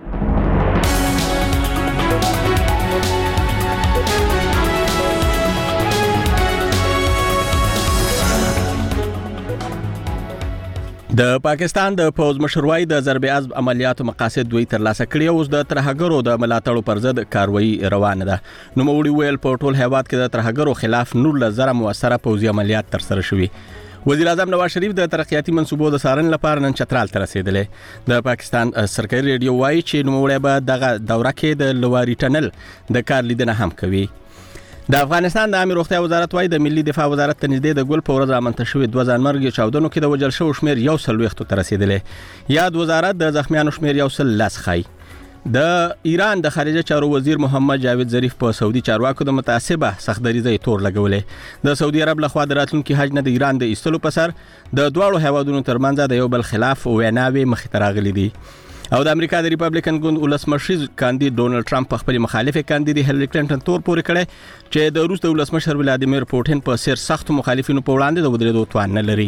د پاکستان د پوز مشروعي د ضرب عضب عملیاتو مقاصد دوی ترلاسه کړي. اوس د ترهګرو د ملاتړو پر ضد کاروایی روانه ده. نو موړي ویل په ټول هیواد کې د ترهګرو خلاف نور زره موثره پوځي عملیات ترسره شوي. وزیر اعظم نواز شریف د ترقیاتي منصوبو د سارن لپاره نن چترال ته رسیدلی. د پاکستان سرکاري ریډیو وایي چې نوموړی به دغه دوره کې د لواري ټنل د کار لیدنه هم کوي. د افغانستان د عامه روغتیا وزارت وايي د ملي دفاع وزارت ته نږدې د ګل په ورځ رامنځته شوي دوه ځانمرګي چاودنو کې د وژل شوو شمېر یو سلوېښتو ته رسېدلی. یاد وزارت د زخمیانو شمېر یو سل لس ښایي. د ایران د خارجه چارو وزیر محمد جاوید ظریف په سعودي چارواکو د متعصبه سختدریزۍ تور لګولې. د سعودي عرب لخوا د راتلونکي حج نه د ایران د ایستلو په سر د دواړو هیوادونو ترمنځ د یو بل خلاف ویناوې مخې ته راغلي دي. او د امریکا د ریپبلیکن ګوند ولسمشر کاندید ډونلډ ټرمپ په خپل مخالفه کاندید هیلری کلینټن تور پورې کړي چې د روس د ولسمشر ولادیمیر پوټین په سر سخت مخالفینو په وړاندې د ودرېدو توان نه لري.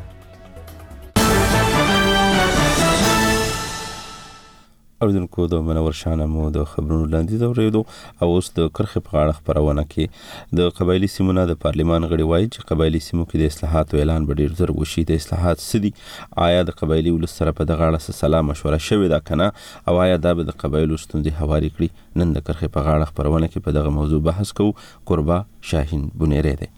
اوریدونکو د منور شاه مو د خبرونو لاندې اوریدو. او اوس د کرخې په غاړه خبرونه کې د قبایلی سیمونو د پارلمان غړي وایي چې قبایلی سیمو کې د اصلاحاتو اعلان به ډیر زر وشي. د اصلاحات سدي آیا د قبایلی ولس سره په دغه اړه سلا مشوره شوې ده کنه، او آیا دا به د قبایلو ستونزې هواري کړي؟ نن د کرخې په غاړه خبرونه کې په دغه موضوع بحث کوو. قربا شاهین بونیری دی.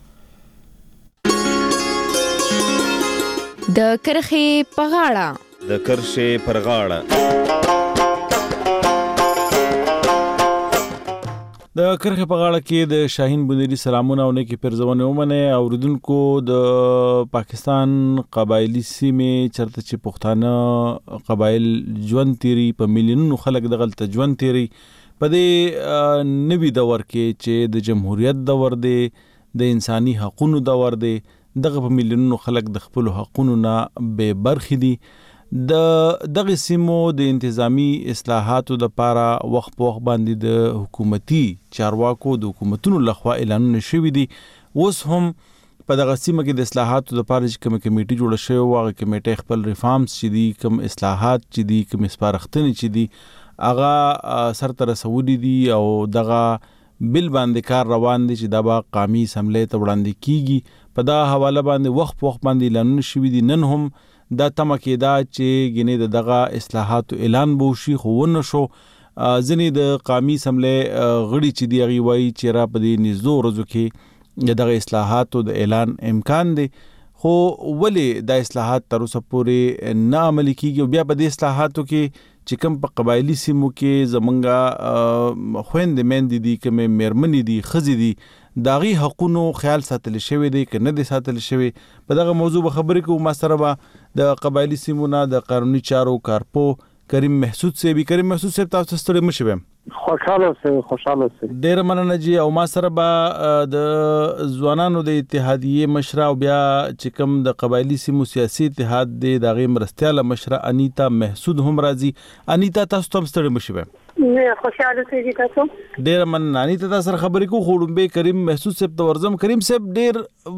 د کرخې په غاړه د کرخې پر غاړه د کرخې په غاړه کې د شاهین بونیری سلامونه او نیکی پرزونه ومنه. اوریدونکو د پاکستان قبایلی سیمې چرته چې پښتانه قبایل ژوند تیری په میلیونونو خلک دغلت ژوند تیری په دې نوي دور کې چې د جمهوریت دور دی، د انساني حقوقو دور دی، دغه په میلیونونو خلک د خپل حقوقو نه بے برخې دي. د دغه سیمو د انتظامی اصلاحاتو د لپاره وخت په وخت باندې د حکومتي چارواکو د حکومتونو لخوا اعلانونه شوي دي. اوس هم په دغه سیمه کې د اصلاحاتو د لپاره چې کوم کمیټي جوړه شوې و، هغه کمیټه خپل ریفارمز چې دي، کوم اصلاحات چې دي، کوم سپارښتنې چې دي، هغه سرته رسولي دي او دغه بل باندې کار روان دي چې دا به قومي اسمبلی ته وړاندې کیږي. په دا حواله باندې وخت په وخت باندې اعلانونه شوي دي. نن هم دا تمه کېده چې ګینه د دغه اصلاحاتو اعلان به وشي، خو ونه شو. ځینې د قومي اسمبلی غړي چې دی هغې وایي چې را په دې نږدې ورځو کې دغه اصلاحاتو د اعلان امکان دی، خو ولې دا اصلاحات تر اوسه پورې نه عملي کیږي؟ او بیا په دې اصلاحاتو کې چې کوم په قبایلی سیمو کې زمونږه خویندې میندې دي، کومې میرمنې دي، ښځې دي، د هغې حقونو خیال ساتل شوی دی که نه دی ساتل شوی؟ په دغه موضوع به خبرې کوو. ما سره به د قبایلی سیمو نه د قانوني چارو کارپو کریم محسود صاحب. کریم محسود صاحب تاسو ستړي مه شئ. خوشاله اوسئ خوشاله اوسئ. ډېره مننه جی. او ما سره به د ځوانانو د اتحادیې مشره او بیا چې کوم د قبایلی سیمو سیاسي اتحاد دی د هغې مرستیاله مشره انیتا محسود هم راځي. انیتا تاسو ته هم ستړي مه شئ. خوشاله سي تاسو ډیر مننانی ته سره خبرې کو خورم به کریم محسوس صاحب ته ورزم کریم صاحب ډیر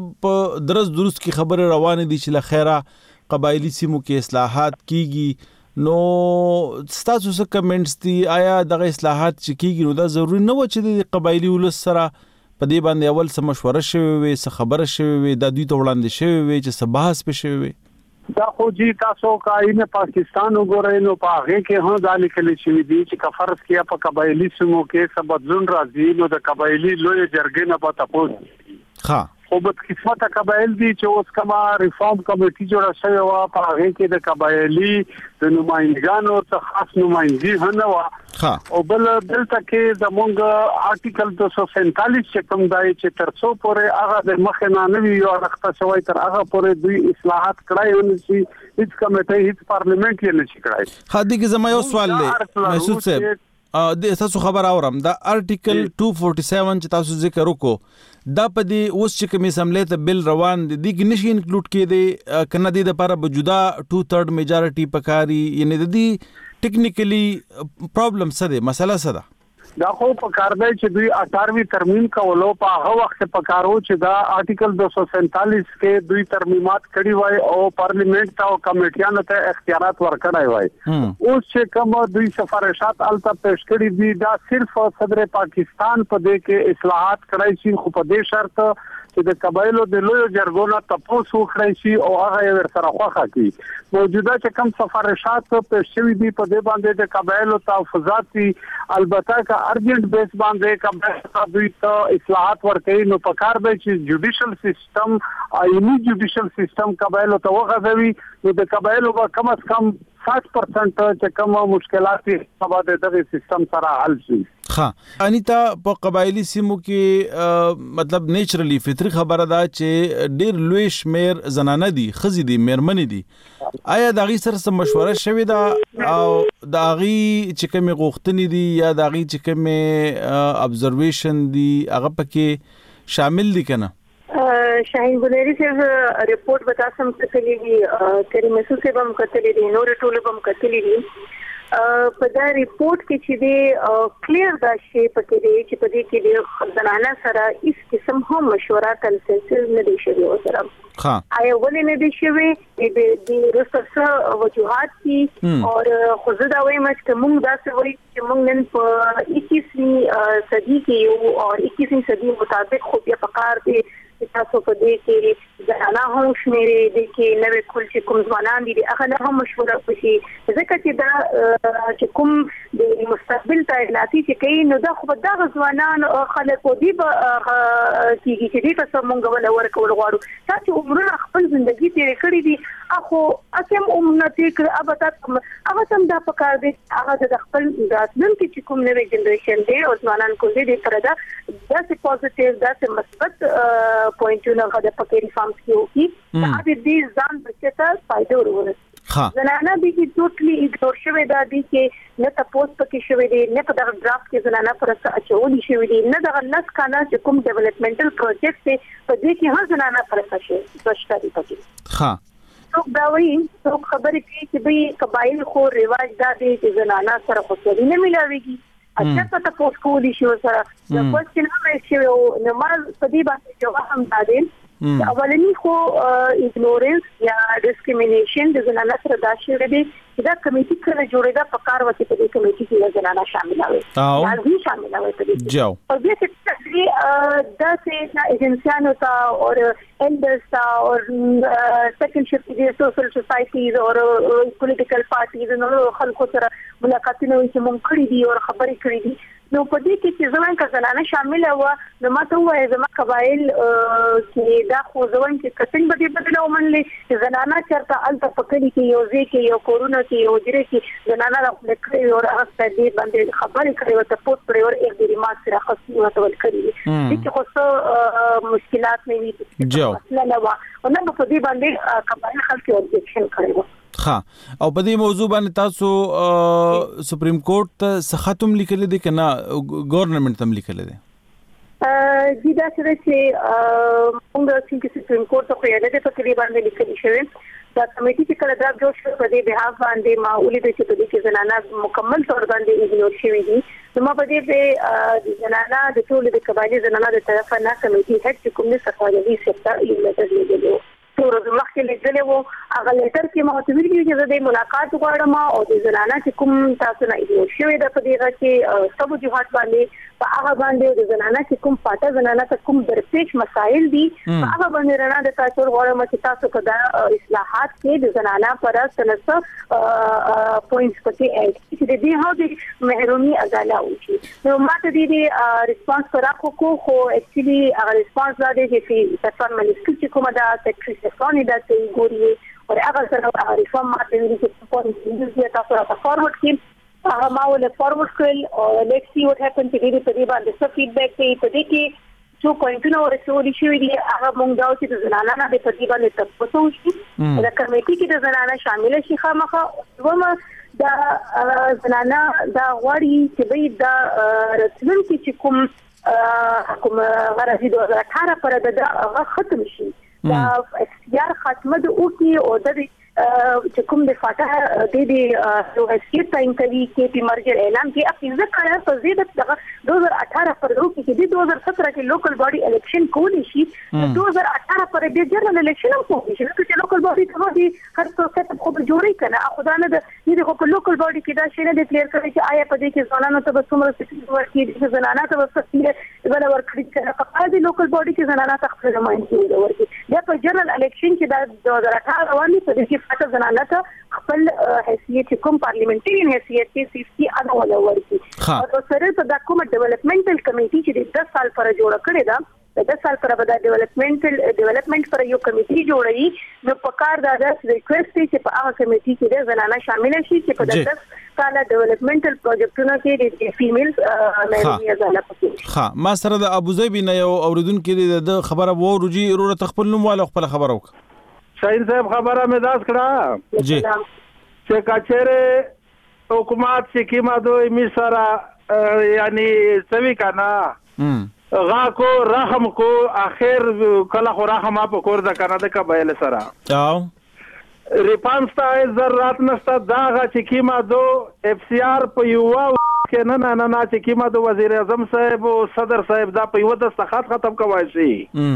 په درس درست کی خبره روانه دي چې لخيره قبایلی سیمو کې اصلاحات کیږي نو ستاسو څه کمنټس دي آیا دغه اصلاحات چې کیږي نو دا ضروری نه و چې د قبایلی ولس سره په دې باندې اول څه مشوره شوي وي څه خبره شوي وي د دوی ته وړاندې شوي وي چې څه بحث په شوي وي دا خو جی تاسو کاینه پاکستان وګورئ نو په هغه کې هم ځل کلی شوی دی چې کفرض کیا په قبایلی سیمو کې سبدزون راځي نو د قبایلی لوی جرګې نه پته پوه ها خو بد قسمته قبایل دي چې اوس کما ریفارم کمیټي جوړه شوی و په هغه کې د قبایلی د نمائندګانو څخه خاص نمائندګي هم نه و ها او بل دلته کې زمونږ آرټیکل دو سو سینتالیس چې کوم دی چې تر څو پورې هغه د مخ نه نوي یو وخت شوی تر هغه پورې دوی اصلاحات کړای ونشي هیڅ کمیټه هیڅ پارلیمنت یې نشي کړای هدي کې زما یو سوال دی محسوس صاحب د تاسو خبر اورم دا آرټیکل دو سو سینتالیس چې تاسو ذکر وکړو دا په دې اوس چې کومې سملې ته بل روان دي د کې نشي انکلوډ کېدی کنه د لپاره بجودا ټو تھرډ میجارټي پکاري یعنی د دې ټیکنیکلی پرابلم څه دی مسله څه ده دا خو په کار دی چې دوی اٹھارہویں ترمیم کولو په هغه وخت په کارو چې دا آرټیکل دو سو سینتالیس کې دوی ترمیمات کړي وای او پارلیمنت ته او کمیټیانو ته اختیارات ورکړای وای اوس چې کوم دوی سفارشات الته پیش کړي دي دا صرف صدر پاکستان په دې کې اصلاحات کړای شي خو په دې شرط چې د قبایلو د لوی جرګونو تاسو خړای شي او هغه ور سره خوخه کی موجوده چې کوم سفارشات پیش شوی دي په دې باندې د قبایلو تحفظات دي البته کا ارجنٹ بیس باندې قبایلو دوی ته اصلاحات ورکړي نو په کار دی چې جوډیشل سیستم آئینی جوډیشل سیستم قبایلو ته وغځوي نو د قبایلو به کم از کم साठ परसेंट چې کوم مشکلات په باندې دغه سیستم سره حل شي ها انیتا په قبایلی سیمو کې مطلب نیچرلی فطری خبره ده چې ډیر لوی شمیر زنانه دي خزي دي مېرمنې دي آیا دغه سره مشوره شوې ده او دغه چې کوم غوښتنې دي یا دغه چې کوم ابزرویشن دي هغه پکې شامل دي کنه شاهین ګلری صاحب ریپورت بتا سم کتلی دي کریم محسوس صاحب هم کتلی دي نور ټول هم کتلی دي په دا ریپورت کې چې دی کلیر دا شی پکې دی چې په دې کې د زنانه سره هیڅ قسم هم مشوره کنسنسس نه دی شوی او سره ها آیا ولې نه دی شوی د د رسټر وجوهات دي او خو زه دا وایم چې موږ دا څه وایي چې موږ نن په اکیسویں صدی کې یو او اکیسویں صدی مطابق خو بیا پکار دی تاسو په دې کې زنانه هم شمیرې دي کې نوې کول چې کوم ځوانان دي هغه نه هم مشوره وشي ځکه چې دا چې کوم د مستقبل تعیناتي چې کوي نو دا خو دا ځوانان خلک دي کیږي چې دې تاسو مونږ ولا ورکول غواړو چې عمرونه خپل ژوندۍ تیر کړی دي اخو اسیم عمرونه تیر کړ ابته هغه سم دا پکار دي هغه د خپل راتلونکي چې کوم نوې جنریشن دی او ځوانان کول دي پر دا داسې پوزټیو داسې مثبت پوینټونه غواړي پکې ریفارمز کیږي دا دې ځان بچته فائدہ ورور ها زنانه دي چې ټوټلی اګنور شوی دا دي چې نه تاسو پکې شوی دي نه په دغه ډرافټ کې زنانه پر څه اچولي شوی دي نه دغه لس کاله چې کوم ډیولپمنټل پروجیکټ دی په دې کې هر زنانه پر څه شي څه دي پکې ها څوک دا وایي څوک خبرې کوي چې به قبایل خو رواج دا دی چې زنانه سره خو څه نه ملاويږي اچھا پته پوس کولی شو سره د کوېسچن هم شي او نو ما په دې باندې جواب هم دادم اولنی خو اګنورنس یا ډیسکریمینیشن د زنانه سره دا شی دی چې دا کمیټي کله جوړېدا په کار وته په دې کمیټي کې زنانه شامل وي لازمي شامل وي په دې جو او دې چې دا چې ایجنسیانو ته او اندرز ته او سیکنډ شپ دي سوشل سوسایټیز او پولیټیکل پارټیز نو خلکو سره ملاقاتونه چې مونږ کړی دي او خبرې کړې دي نو په دې کې چې ځوان کا زنانه شامل و نو ماته وایي زما قبایل کې دا خو ځوان چې کتن به دې بدلو منلې زنانه چرته الته پکړی کې یو ځکه یو کورونه کې یو جره کې زنانه راخله کړی او هغه دې باندې خبرې کړې او ته پوت کړې او یک دې ما سره خاصي وته ول کړی دي چې خو څه مشکلات نه وي جو نه نه او نه په دې باندې قبایل خلک اوبجیکشن کړی ها او په دې موضوع باندې تاسو سپریم کورټ ته ختم لیکل دي کنه ګورنمنت تم لیکل دي ا دي دا چې موږ چې سپریم کورټ ته خو یې د تقریبا باندې لیکل شوی دا کمیټي چې کله دا جوړ شو په دې بهاف باندې ما ولې د چې په دې کې زنانه مکمل تور باندې ایګنور شوې دي نو ما په دې په زنانه د ټول د قبایلی زنانه د طرفه نه کمیټي هیڅ کوم نه سفارتي سکتور یې لیټر لیدلو ټول د مخکې لیدلې وو هغه لیټر کې ما ته ویلي چې د ملاقات غواړم او د زنانه چې کوم تاسو نه ایګنور شوې ده په دې کې سبو جهات باندې په هغه باندې د زنانه چې کوم پاټه زنانه ته کوم درپېچ مسایل دي په هغه باندې رڼا د تاسو غواړم چې تاسو کدا اصلاحات کې د زنانه پر اساس پوینټس پکې اډ چې د دې هغه د محرومي ازاله وشي نو ماته دې ریسپانس راکو کو خو اکچولی هغه ریسپانس دا دی چې سفر منسکل چې کومه دا سیکریټری سکرټری دا چې ګوري او هغه سره ریفورم ماته ویلي چې په دې تاسو راته فارورډ کړئ هغه ما ول فارورډ کړل او لیټس سی واټ هپن چې دې په دې باندې څه فیډبیک دی په دې کې څو پوینټونه ورسولي شوې دي هغه مونږ دا چې د زنانه نه په دې باندې تاسو وشي دا کمیټي کې د زنانه شامل شي خامخا ومه دا زنانه دا غواړي چې به دا راتلونکي چې کوم کوم غرض دوه هزار اټھارہ پر دا ختم شي دا اختیار ختمه د او کې او د چې کوم د فاټه د دې یو حیثیت تعین کوي کې په مرجع اعلان کې افیزه کړه په زیاده دغه دو هزار اٹھارہ پر وروسته کې د دو هزار سترہ کې لوکل باډي الیکشن کولی شي دو هزار اٹھارہ پر د جنرال الیکشن هم کولی شي چې لوکل باډي ته دی هر څه ست خو جوړی کنه خدای نه د دې خو لوکل باډي کې دا شی نه ډیکلیئر کړی چې آیا په دې کې ځوانانو ته به څومره سټیټ ورکړي چې زنانه ته به څه ولا ورکړي چې په دې لوکل باډي کې زنانه ته خپل نمائندګي ورکړي دا په جنرال الیکشن کې دا دو هزار اٹھارہ رواني په دې کې فاټه زنانه ته خپل حیثیت کوم پارلیمنټری حیثیت کې سیفټي ادا ولوري او سره په د کوم ډیولپمنټل کمیټي چې د دس سال پر جوړ کړی دا د دس سال پر د ډیولپمنټل ډیولپمنٹ پر یو کمیټي جوړی نو په کار دا د ریکوست چې په هغه کمیټي کې د زنانه شامل شي چې په د دس کال ډیولپمنټل پروجیکټونو کې د فیمیلز مېرمنې ازاله پکې ها ما سره د ابوظبي نه یو اوریدونکو د خبره وورجی ورو تخپل نوم والا خپل خبره وک شاهین صاحب خبره مې داس کړه جی چې کچره حکومت چې کیما دوی می سره یعنی سوي کنا غا کو رحم کو اخر کله خو رحم په کور د کنه د قبایل سره او ریپانس ته ضرورت نشته داغه چې کیما دو اف سی آر په یو کې نه نه نه چې کیما دو وزیر اعظم صاحب او صدر صاحب دا په یو د استخات ختم کوي شي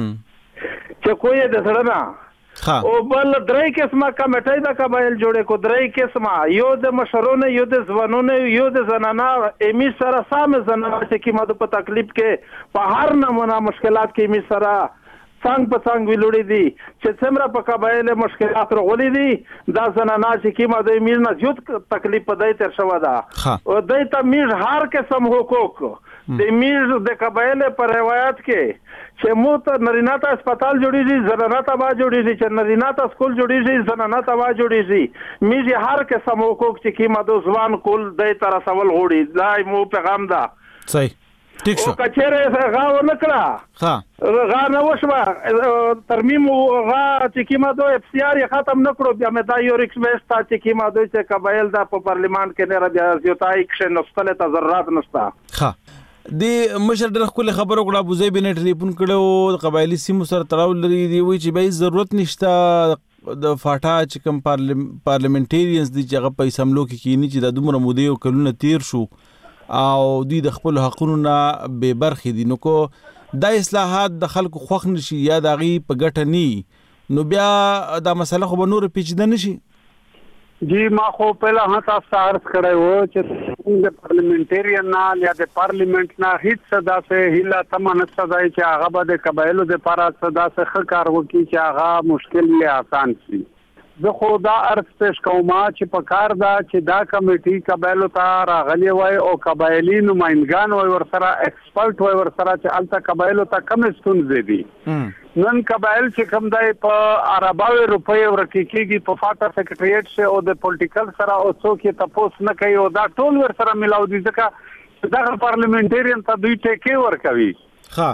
چې کوی د سره نه او بل درې قسمه کمیټې د قبایل جوړې کو درې قسمه یو د مشرونه یو د ځوانونو یو د زنانه امی سره سم زنانه چې کی مده په تکلیف کې په هر نمونه مشکلات کې امی سره څنګه په څنګه ویلوړي دي چې څومره په قبایل مشکلات راغلي دي دا زنانه چې کی مده امی نه زیات تکلیف په دای تر شو ده او دای ته میز هر قسم حقوق د میز د قبایل پر روایت کې چې مو ته نرینا ته هسپتال جوړیږي زنانه ته با جوړیږي چې نرینا ته سکول جوړیږي زنانه ته با جوړیږي میږي هر قسم حقوق چې کی مدو ځوان کول د تر سوال غوړي دای مو پیغام ده صحیح ټیک شو او کچره غا ورنکړه ها غا نه وشو ترمیم غا چې کی مدو اف سی آر ختم نکړو بیا مې دا یو ریکوست چې کی مدو چې قبایل د په پارلیمان کې نه را بیا زیاتای کښ نوستله تضررات نشته ها د مشر ډېر خپل خبرو کړه ابوظبي نه ټلیفون کړو قبایلی سیمو سره تړاو لري دی وی چې به ضرورت نشته د فاټا چې کوم پارلیمنټریانز دي چې هغه په اسمبلو کې کینی چې د دومره مودې او کلونه تیر شو او دوی د خپل حقوقو نه به برخې دي نو کو د اصلاحات د خلکو خوښ نشي یا د غي په ګټه ني نو بیا دا مسله خو به نور پیچیده نشي جی ما خو پہلا ہاں تاسو عرض کړی وو چې د پارلیمنټریان نه یا د پارلیمنت نه هیڅ صدا سه هیله تمه نشته چې هغه به د قبایلو د لپاره صدا سه ښه کار وکړي چې هغه مشکل یا آسان شي زه خو دا عرض پیش کوم چې په کار دا چې دا کمیټي قبایلو ته راغلی وای او قبایلی نمائندگان وای ورسره ایکسپرټ وای ورسره چې الته قبایلو ته کم ستونزې دي نن قبایل چې کم دی په عرباوي روپۍ ورکیږي په فاټا سیکریټریټ شه او د پولیټیکل سره او څوک یې تاسو نه کوي او دا ټول ورسره ملاو دي ځکه دا پارلیمنټریان ته دوی ټیکي ورکوي ها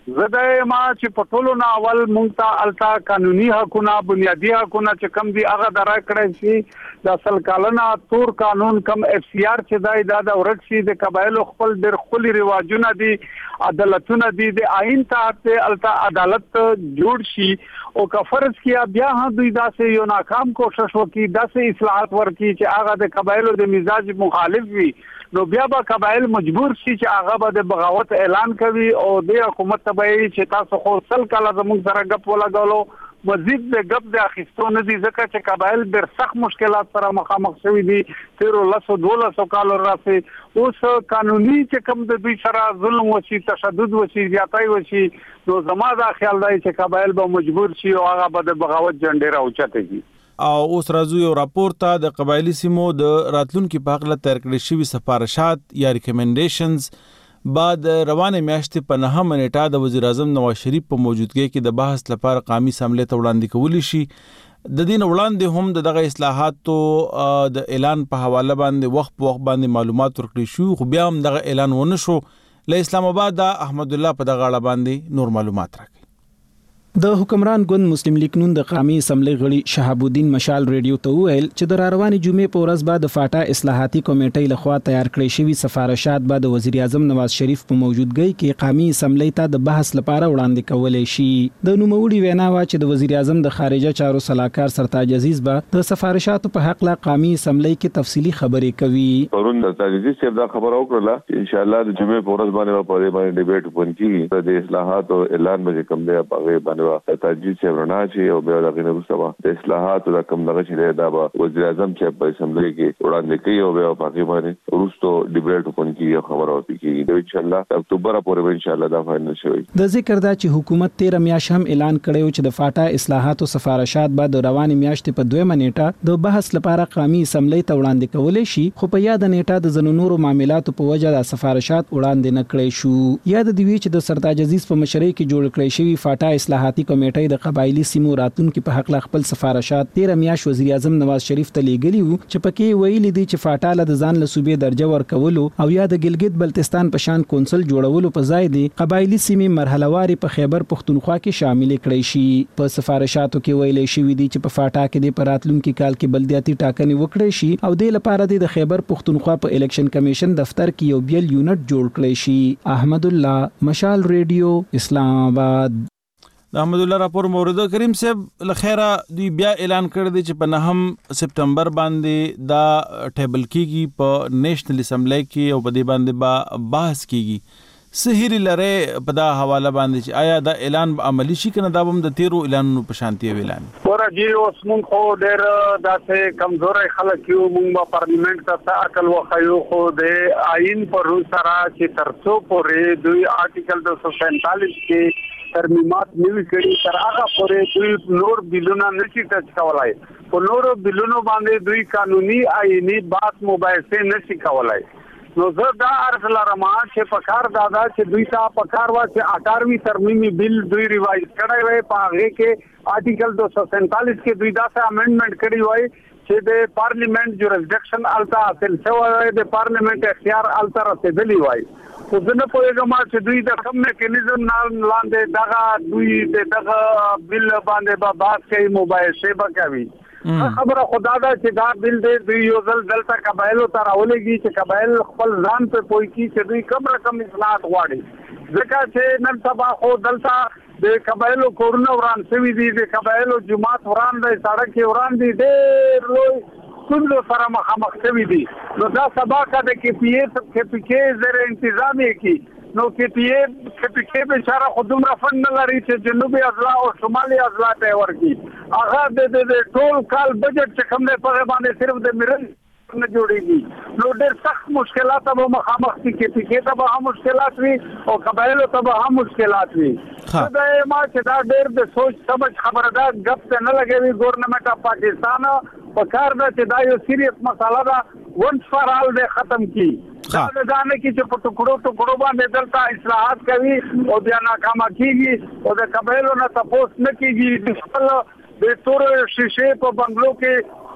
زده ما چې په ټولو نه اول مونږ ته التا قانوني حقونه بنیادی حقونه چې کم دي هغه درا کړی شي د اصل کالنا تور قانون کم اف سی آر چې دای دا د ورک شي د قبایلو خپل ډېر خپل رواجونه دي عدالتونه دي د آئین ته التا عدالت جوړ شي او که فرض کیا بیا هم دوی داسې یو ناکام کوشش وکړي داسې اصلاحات ورکړي چې هغه د قبایلو د مزاج مخالف وي نو بیا به قبایل مجبور شي چې هغه به د بغاوت اعلان کوي او د حکومت ته به چې تاسو خو سل کاله زموږ سره غپ ولګولو مزید د غپ د اخیستو نه دي ځکه چې قبایل ډېر سخت مشکلات سره مخامخ شوي دي تیرو لسو دولسو کالو راځي اوس قانوني چې کوم د دوی سره ظلم وشي تشدد وشي زیاتای وشي نو زما دا خیال دی چې قبایل به مجبور شي او هغه به د بغاوت جنډې راوچته شي. او اوس راځو یو راپور ته د قبایلی سیمو د راتلونکو په اړه تر کړی شوی سفارشات یا ریکمنډیشنز بعد روانه میاشتې په نهمه نیټه د وزیر اعظم نواز شریف په موجودګۍ کې د بحث لپاره قومي اسمبلی ته وړاندې کول شي. د دین وړاندې هم دغه اصلاحاتو د اعلان په حواله باندې وخت په وخت باندې معلومات ورکړي شو خو بیا هم دغه اعلان ونه شو. له اسلام آباد د احمد الله په دغه اړه باندې نور معلومات راکړي. د حکمران ګوند مسلم لیگ نون د قومي اسمبلی غړي شهاب الدین مشال ریډیو ته ویل چې د رواني جمعې په ورځ بعد د فاټا اصلاحاتي کمیټې لخوا تیار کړی شوی سفارشات بعد د وزیر اعظم نواز شریف په موجودګۍ کې قومي اسمبلی ته د بحث لپاره وړاندې کولای شي. د نوموړي وینا وا چې د وزیر اعظم د خارجه چارو صلاحکار سرتاج عزیز به د سفارشاتو په حق لا قومي اسمبلی کې تفصيلي خبرې کوي. پرون سرتاج عزیز صاحب دا خبر اوکړه چې ان شاء الله د جمعې په ورځ باندې په دې باندې ډیبیټ وکړي د اصلاحات او اعلان به کوم دی په باندې سرتاج عزیز ورنا چې او بیا دغه نو سبا د اصلاحات او کوم دغه چې دا به وزیر اعظم چې په اسمبلی کې وړاندې کوي او بیا په هغه باندې ورستو ډیبیټ وکړي خبره وکړي د ان شاء الله اکتوبر پورې ان شاء الله دا فائنل شوی. د ذکر دا چې حکومت تیره میاشت هم اعلان کړی چې د فاټا اصلاحات او سفارشات بعد رواني میاشت په دویمه نیټه د بحث لپاره قومي اسمبلی ته وړاندې کولای شي خو په یاد نیټه د زنونورو معاملاتو په وجه د سفارشات وړاندې نه کړی شو. یاد دی چې د سرتاج عزیز په مشرۍ کې جوړ کړی شوی فاټا اصلاحاتي کمیټې د قبایلی سیمو راتلونکو په حق خپل سفارشات تیره میاشت وزیر اعظم نواز شریف ته لیږلي وو چې پکې ویلي دي چې فاټا له ځان له صوبې درجه ورکولو او یا د ګلګت بلتستان په شان کونسل جوړولو په ځای دي قبایلی سیمې مرحلهواري په خیبر پختونخوا کې شامل کړي شي. په سفارشاتو کې ویلي شوی دي چې په فاټا کې د راتلونکو کال کې بلدیاتي ټاکنې وکړي شي او د لپاره د خیبر پختونخوا په الیکشن کمیشن دفتر کې یو بیل یونټ جوړ کړي شي. احمد الله مشال ریډیو اسلام آباد. د احمد الله راپور مورد کریم صاحب لخيره دی بیا اعلان کړی دی چې په نهم سپتمبر باندې دا ټیبل کیږي په نېشنل اسمبلی کې او په دې باندې با بحث کیږي. سهيري لره په دا حواله باندې چې آیا دا اعلان عملی شي کنه دا هم د تیرو اعلانونو په شانتي اعلان ورا جی اوس مون خو ډېر داسې کمزوري خلک یو مونږ په پارلیمنت ته عقل وخایو خو د آئین پر سره چې ترڅو پورې دوی آرټیکل دو سو سینتالیس کې ترمیمات نیوي کړي تر هغه پورې دوی نور بلونه نشي ټچ کولای په نور بلونو باندې دوی قانوني آئینی بات مباحثه نشي کولای. نو زه دا عرض لرم چې په کار دادا چې دوی ته په کار وا چې اٹھارہویں ترمیمی بل دوی ریوایز کړی وي په هغه کې آرټیکل دو سو سینتالیس کې دوی دا څه امندمنت کړی وای چې د پارلیمنت جورسډکشن التا حاصل شوی د پارلیمنت اختیار التا رسیدلی وای. خو زنه پوهیږم چې دوی د کوم میکانیزم نه لاندې دغه دوی دغه بل باندې به بحث کوي مباحثه وکوي. خبره خدا دا چې دا بل دې دوی یو ځل دلته قبایلو ته راولېږي چې قبایل خپل ځان په پوي کې چې دوی کوم رقم اصلاحات غواړي ځکه چې نن سبا خو دلته د قبایلو کورونه وران شوي دي د قبایلو جماعت وران دی سړک وران دي ډېر لوی څومره سره مخامخ شوي دي. نو دا سبا کا د کې پی ایف کې پی کې زره تنظیم کې نو کې پی ایف کې پی کې به اشاره خودم را فند لري چې جنوبي اضلاع او شمالي اضلاع ته ورکی هغه د ټول کال بجټ چې کوم نه په باندې صرف د میرن نه جوړیږي نو ډېر سخت مشکلات به مخامخ دي کې پی کې ته به هم مشکلات وي او قبایلو ته به هم مشکلات وي. دا ما چې دا ډېر د سوچ سمجھ خبره ده غپ ته نه لګوي ګورنمنت اف پاکستان په کار ده چې دا یو سیریس مسله ده ونس فار آل دې ختم کی دا نه کې چې په ټکړو ټکړو باندې دلته اصلاحات کوي او بیا ناکامه کیږي او د قبایلو نه تاسو نه کیږي د تور شیشه په بنگلو کې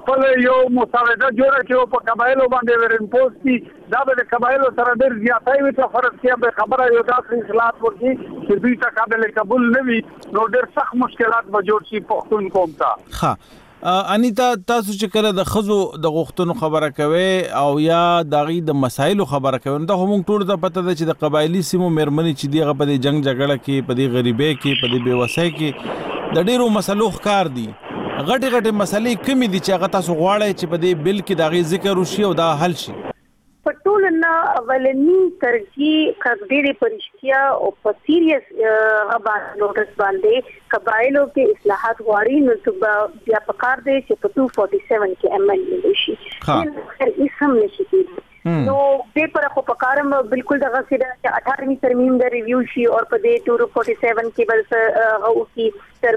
خپل یو مساعده جوړه کړو په قبایلو باندې ورنپوز کی دا به قبایلو سره ډېر زیاتای وي ته فرض کې به خبره یو داسې اصلاحات وکړي چې دوی ته قابل قبول نه وي نو ډېر سخت مشکلات به جوړ شي پښتون قوم ته. ها انیتا تاسو چې کله د خزو د غوښتنو خبره کوي او یا دغه د مسایلو خبره کوي نو دا هم ټول ته پته ده چې د قبایلی سیمو مېرمنې چې دیغه په جنگ جګړه کې په دې غریبۍ کې په دې بیوسۍ کې د ډیرو مسلو ښکار دي غټي غټي مسلې کمی دي چې هغه تاسو غواړئ چې په دې بل کې دغه ذکر وشي او دا حل شي. پټول نه اولنی ترجیح کړي پرشتیا او په سیریس غبا نوټس باندې قبایلو کې اصلاحات غواړي نو بیا پکار دی چې په دو سو سړک سات کې امندمنت شي. خیر هیڅ هم نشي کېږي نو دې پر خو پکارم بالکل دغه سره چې اٹھارہویں ترمیم د ریویو شي او په دې دو سو سړک کې بل غو کې تر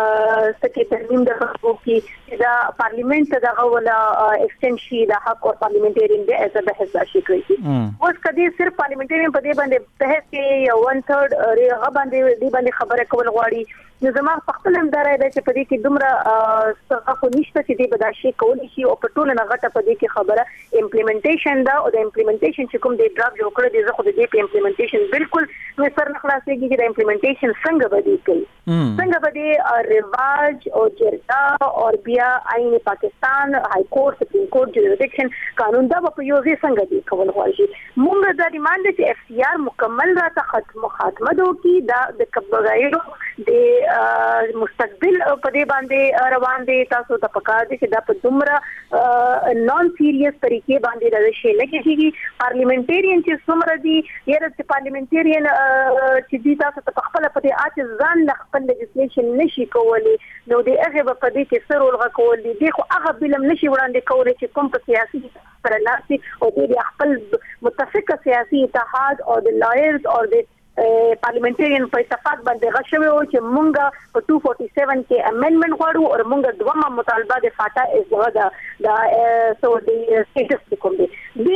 سکه ترمیم د خو کې دا پارلیمنت دغه ولا ایکسټنډ شي د حق او پارلیمنټریان د از بحث شي کوي. اوس کدي صرف پارلیمنټریان په دې باندې بحث کې یو ون تھرد هغه باندې دې باندې خبره کول غواړي نو زما خپل هم درای دی چې په دې کې دومره څه خو نشته چې دې بداشي کول شي او په ټول نه غټه په دې کې خبره امپلیمنټیشن دا او د امپلیمنټیشن چې کوم د ډراپ جوړ کړی دی زه خو د دې په امپلیمنټیشن بالکل مې سر نه خلاصېږي چې د امپلیمنټیشن څنګه به دې کوي څنګه به دې رواج او جرګه او بیا آئین پاکستان های کورټ سپریم کورټ جوریډکشن قانون دا په یو ځای څنګه دی کول غواړي موږ د ډیماند چې اف سی آر مکمل راته ختم خاتمه دو کی دا د قبایلو د مستقبل په دې باندې روان دي تاسو ته پکار دي چې دا په دومره نون سیریس طریقې باندې راځي لکه پارلیمنټریان چې څومره دي یره چې پارلیمنټریان چې دي تاسو ته خپل په دې اچ ځان ل خپل لیجسلیشن نشي کولای نو دې هغه په دې کې سره ولغه کول دي خو هغه بلم نشي وړاندې کولای چې کوم په سیاسي سره لاسي او دې خپل متفق سیاسي اتحاد او د لایرز او د پارلیمنټریان په اتفاق باندې غشوي او چې مونږ په دو سو سړک کې امندمنت غواړو او مونږ دوه مطالبه د فاټا از دا د سو د سټیټس کوم دي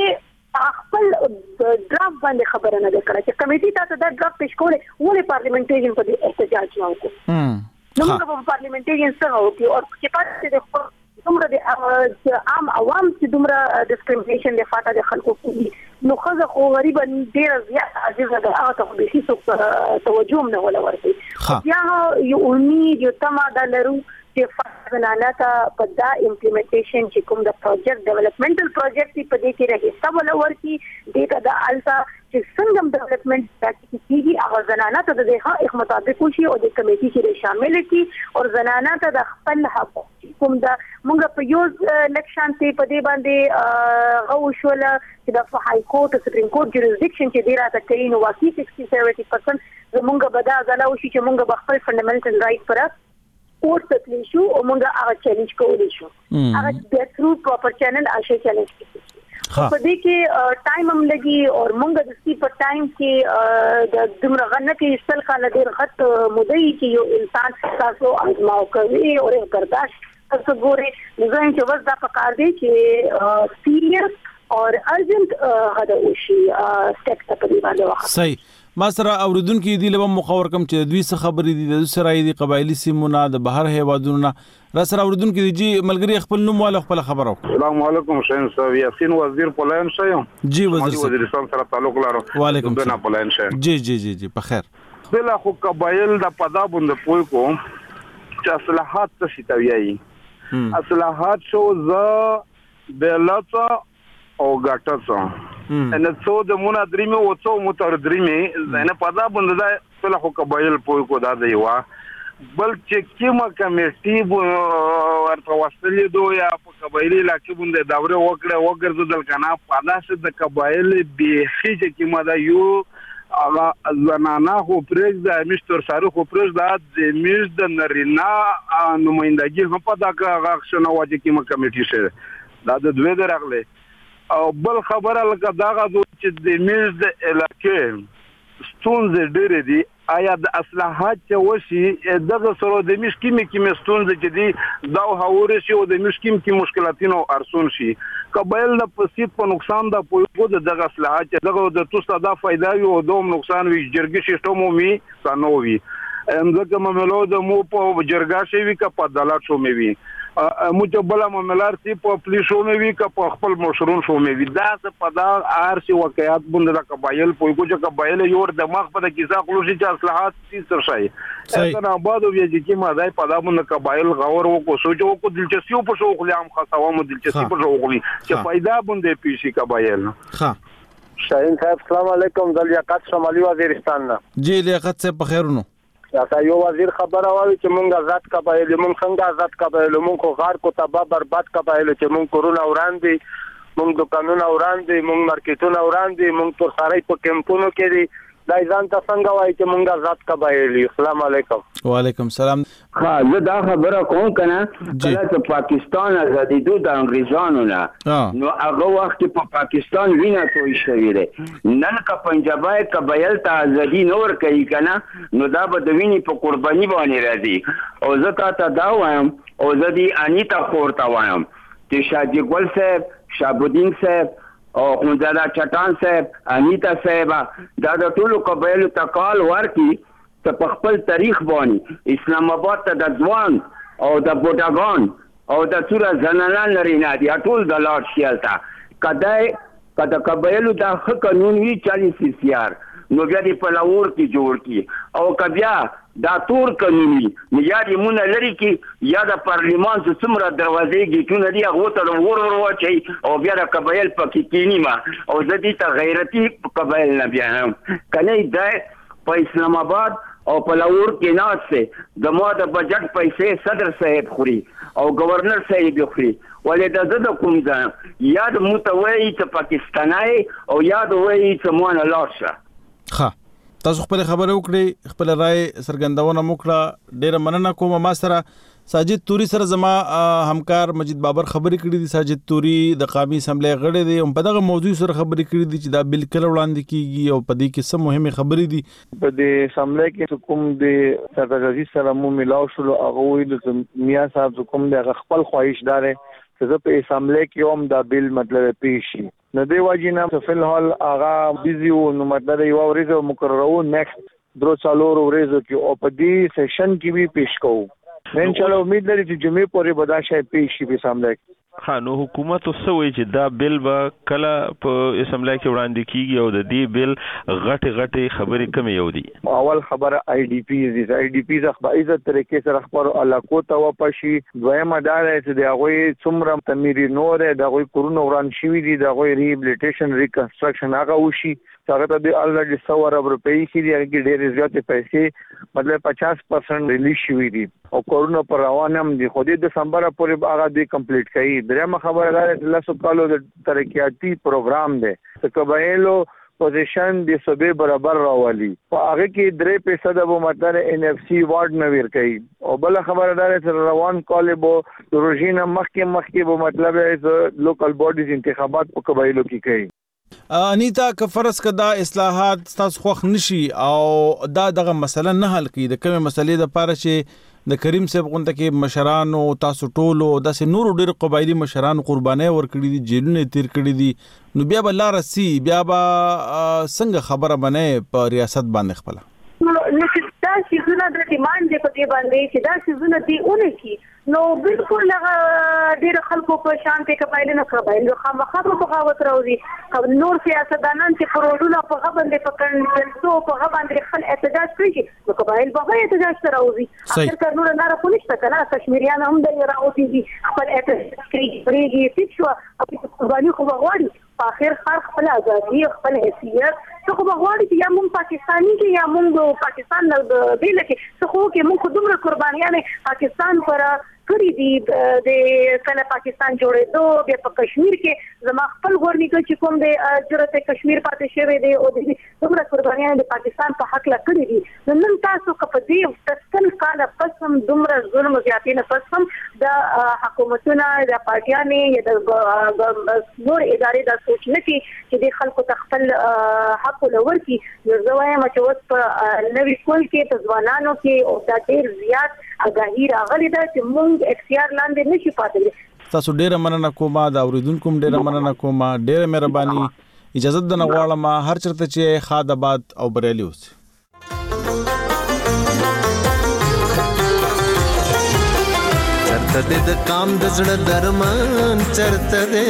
د خپل ډراف باندې خبره نه کړه چې کمیټي تاسو دا ډراف پیش کړي ولې پارلیمنټریان په دې احتجاج نه وکړي نو موږ په پارلیمنټریان سره وکړو او چې پاتې د خپل دومره د عام عوام چې دومره ډیسکریمینیشن د فاټا د خلکو کوي نو خزه خو غریب ډیر زیات عاجزه ده هغه ته به هیڅ توجه نه ولا ورته بیا یو امید یو تما د لرو چې فزنانه ته په دا امپلیمنټیشن چې کوم د پروجیکټ ډیولپمنټل پروجیکټ په دې کې راځي سب ولا ورتي دې د التا چې څنګه ډیولپمنٹ تاکي کیږي هغه زنانه ته د هغه مطابق شي او د کمیټې کې شامل کی او زنانه ته د خپل حق کوم دا موږ په یو الیکشن ته په دې باندې غو شول چې د های کورټ سپریم کورټ جوریډکشن چې دی راته کوي نو واقعي شصت سبعين پرسنټ زموږ به دا غلا وشي چې موږ به خپل فندامنټل رائټ پر کورټ ته تللی شو او موږ هغه چیلنج کولی شو هغه د تھرو پراپر چینل آشه چیلنج کوي په دې کې ټایم هم لګي او موږ د سپی په ټایم کې د دمر غنه کې استل کاله ډیر غټ مودې چې یو انسان تاسو ازماو کوي او برداشت تاسو ګوري نو ځین چې وځ دا پکار دی چې سیریس او ارجنت غدا وشي سټیپ ته په دی باندې وخت صحیح ما سره اوریدونکو دی له مخاور کم چې دوی څه خبرې دي د سره دی قبایلی سیمونه د بهر هیوادونو را سره اوریدونکو دی ملګری خپل نوم والا خپل خبرو. السلام علیکم شین صاحب یاسین وزیر پلاین شایم جی وزیر وزیرستان سره تعلق لرو. وعلیکم السلام پلاین شایم جی جی جی جی په خیر بلا خو قبایل د پدا بند پوي کو چې اصلاحات څه شي تویایي اصلاحات شو ز بلتا او ګټه ان څو د مون درېمه او څو متر درېمه زنه پدا بند دا ټول خو قبایل پوي کو دا دی وا بل چې کیمه کمیټي ورته وستلې دوه یا په قبایلی علاقې باندې داوره وکړه وګرځول کنه پدا څه د قبایل به چې کیمه دا یو هغه زنانه خو پرېز د مستر سارو خو پرېز د میز د نرینا نمائندګي هم په دا هغه شنو واجب کیمه کمیټي شه دا د دوه درغله او بل خبره لکه داغه چې د میز د علاقې ستونزې ډېرې دي آیا د اصلاحات چې وشي دغه سره د میز کیمې کې ستونزې چې دي دا هاوري شي او د میز کیم کې مشکلاتونه ارسون شي قبایل د پسیط په نقصان د پویګو د دغه اصلاحات چې دغه د توستا د فائدہ او دوم نقصان وي جرګي سیستم مو سانووي امزه کوم ملو د مو په جرګا شي وی کا په دلات شو مې وي مجبله معاملات سی په پولیسو مې وی ک په خپل مشرون شو مې وی دا څه پدا ار سی واقعیت بند د قبایل په کو چې قبایل یو د مخ په کیسه خلوصي چې اصلاحات سی تر شي څنګه آباد وی چې ما دای پدا بند قبایل غور وکړو سوچو کو دلچسپي په شو خو عام خاصه مو دلچسپي په شو خو چې فائدہ بند پی سی قبایل ها شاهین صاحب السلام علیکم د لیاقت شمالي وزیرستان نه جی لیاقت صاحب په خیرونو دا یو وزیر خبره وايي چې مونږ آزاد قبایل مونږ څنګه آزاد قبایل مونږ خو غار کو تباہ برباد قبایل چې مونږ کورونه وړاندې مونږ دکانونه وړاندې مونږ مارکیټونه وړاندې مونږ تر ساري په کمپونو کې دي دا ځان ته څنګه وایي چې مونږ آزاد قبایل السلام علیکم وعلیکم السلام ها زه دا خبره کوم کنه کله چې پاکستان آزادي دو د انګریزانو نه نو هغه وخت په پاکستان وینا توي شوی دی نن کا پنجابای قبایل ته آزادي نور کوي کنه نو دا به د ویني په قرباني باندې راځي او زه تا ته دا وایم او زه دی انیتا خورتا وایم چې شاجي ګل صاحب شابودین صاحب او خونزاده چټان صاحب انیتا صاحب دا د ټولو قبایلو تکال ورکی ته په خپل تاریخ باندې اسلام آباد ته د ځوان او د بوډاګان او د څوره زنانان لري نه دي ټول د لاړ شیل تا کدی کله قبایلو د حق قانون وی چالیس سی آر نو بیا دی په لاور کې جوړ کی او کبیا دا تور قانوني یا دی مونږ لري کې یا د پارلیمان څومره دروازې گیټونه دی هغه ته ور ور واچي او بیا د قبایل پکې کینی ما او ځدی ته غیرتی قبایل نه بیا کنه دا په اسلام آباد او په لاور کې ناشته د مو د بجټ پیسې صدر صاحب خوري او گورنر صاحب خوري ولې د زده کوم ځای یاد متوي ته پاکستاني او یاد وایي چې مونږ لاشه ها تاسو خپل خبره وکړئ خپل رائے سرګندونه وکړه ډیره مننه کوم ما سره ساجد توري سره زما همکار مجید بابر خبرې کړې دي ساجد توري د قومي اسمبلی غړی دی هم په دغه موضوع سره خبرې کړې دي چې دا بل کله وړاندې کیږي او په دې کې څه مهمه خبرې دي په دې اسمبلی کې کوم د سرګزي سره مو ملاو شو هغه ویل چې میا صاحب کوم د خپل خواهشدار چې په اسمبلی کې هم دا بل مطلب پیش شي نو دی واجینا په فلحال هغه بيزي او نو مطلب یو ورځ مقررو نیکسټ درو څلور ورځو کې او په دې سیشن کې به پیش کوو ان شاء الله امید لري چې جمعې پورې به دا شی پیش شي په اسمبلی ها نو حکومت وسوي چې دا بل به کله په اسمبلی کې وړاندې کیږي او د دې بل غټ غټ خبرې کم یو دي اول خبره آی ډی پی دي آی ډی پی ځخ په عزت طریقې سره خبر علاقو ته واپسي دویمه دا چې د هغه څومره تعمیري نور د هغه کورونه وران شوی دي د هغه ریهابلیټیشن ریکنسټرکشن هغه وشي هغه ته د الریډي سو ارب روپۍ کې دي هغه ډېر زیاتې پیسې مطلب پچاس پرسنټ ریلیز شوی دي او کورونه پر روانم دي خو د دسمبر پورې هغه دی کمپلیټ کړي درېمه خبره ده چې لاسو کالو د ترقیاتی پروګرام دی چې قبایلو پوزیشن د صوبې برابر راولي په هغه کې درې فیصد به مطلب ان اف سی وارد نه ور کوي او بل خبره ده چې روان کالبو روجینا مخکې مخکې به مطلب چې لوکل باډیز انتخابات په قبایلو کې کوي انیتا که فرض کدا اصلاحات تاسو خوښ نشي او دا دغه مسله نه حل کړي د کومه مسلې د پاره چې د کریم صاحب غونډه کې مشران او تاسو ټولو د نور ډېر قبایلی مشران قرباني ورکړي دي جیلونه تیر کړي دي نو بیا به لار سي بیا به څنګه خبره بنه په ریاست باندې خپل نو چې دا شیزونه د ډیماند په دې باندې چې دا شیزونه دی اونې کی نو بالکل هغه ډېر خلکو په شانتي قبایل نه قبایل خامخا په بغاوت راوځي نور سیاستدانان چې پروډونه په غو باندې په کنسو په غو باندې خپل احتجاج کوي نو قبایل به احتجاج راوځي اخر کار نور نه راخونی شته کنه کشمیریان هم د راوځي دي خپل احتجاج کوي پرېږي چې شو په قرباني خو غواړي په اخر خار خپل ازادي خپل حیثیت څه خو غواړي چې یا مونږ پاکستاني کې یا مونږ پاکستان د دې لکه څه خو کې مونږ دومره قربانيان پاکستان پر کړی دي د کله پاکستان جوړېدو بیا په کشمیر کې زما خپل ګورنیکل چې کوم د جرأت کشمیر پاتې شوی دی او د دومره قربانیان د پاکستان په حق لا کړی دي نن تاسو که په دې تسکن کال پسم دومره ظلم زیاتې نه پسم د حکومتونو د پارټیانو یا د نور ادارې د سوچ نه کی چې د خلکو تخپل حق لور کی نو زوایم چې اوس په نوې کول کې د ځوانانو کې او د ډیر زیات اګاهی راغلی دا چې مونږ اختیار لاندې نشي پاتې تاسو ډیره مننه کوم دا اوریدونکو ډیره مننه کوم ډیره مهرباني اجازه د نغواړم هر چرته چې خاد آباد او بریالي اوسئ چرته د کام د زړه درمان چرته دې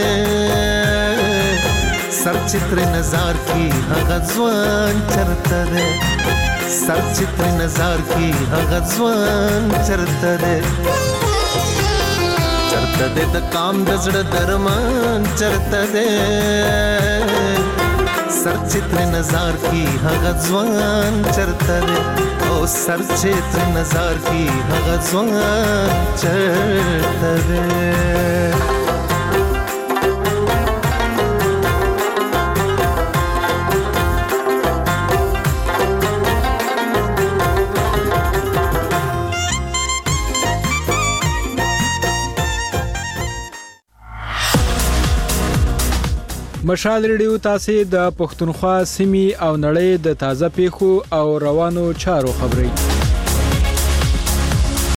سر چتر نظر کی هغه ځوان چرته دې سر چتر نظر کی هغه ځوان چرته دې چرته دې د کام د زړه درمان چرته دې سر چتر نظر کی هغه ځوان چرته دې او سر چتر نظر کی هغه ځوان چرته دې مشال ریډیو تاسو د پښتونخوا سیمې او نړۍ د تازه پیښو او روانو چارو خبري